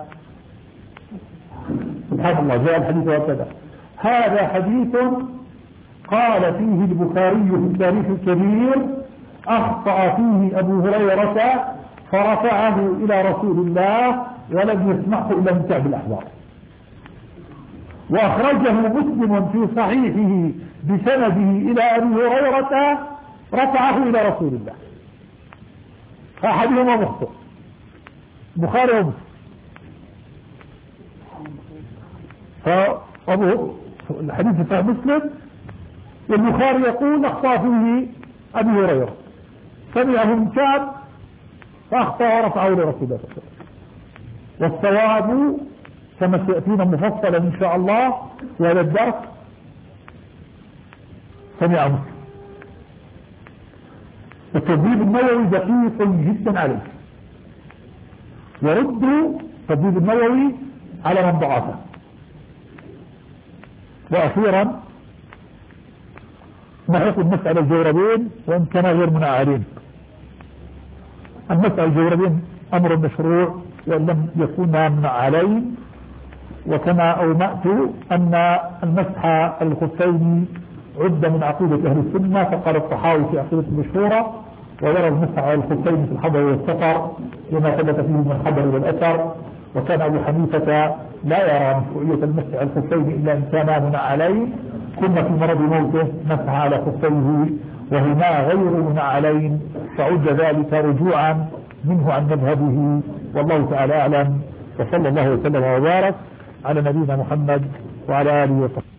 سبحان الله جاء الحديث هكذا. هذا حديث قال فيه البخاري في التاريخ الكبير أخطأ فيه أبو هريرة فرفعه إلى رسول الله ولم يسمعه إلا من كعب الأحبار. وأخرجه مسلم في صحيحه بسنده إلى أبي هريرة رفعه إلى رسول الله. فأحدهما مخطئ بخاري ومسلم. الحديث في مسلم والبخاري يقول أخطأ فيه أبي هريرة سمعه من كعب فأخطأ ورفعه لرسول الله. والصواب كما سيأتينا مفصلا إن شاء الله وهذا الدرس سمع مسلم. التدريب النووي دقيق جدا عليه، يرد التدريب النووي على من ضعفه. وأخيرا نحط المسألة الجوربين وإن كان غير منعرين. المسألة الجوربين أمر مشروع وإن لم يكون منعرين. وكما أومأت أن المسح الخفين عد من عقيدة أهل السنة، فقال الطحاوي في عقيدة المشهورة ويرى المسح على الخفين في الحضر والسفر لما ثبت فيه من الحضر والأثر. وكان أبو حنيفة لا يرى مشروعية المسح على الخفين إلا إن كان منعلين، ثم في مرض موته مسح على خفيه وهما غير منعلين، فعد ذلك رجوعا منه عن مذهبه. والله تعالى أعلم، وصلى الله وسلم وبارك على نبينا محمد وعلى آله وصحبه.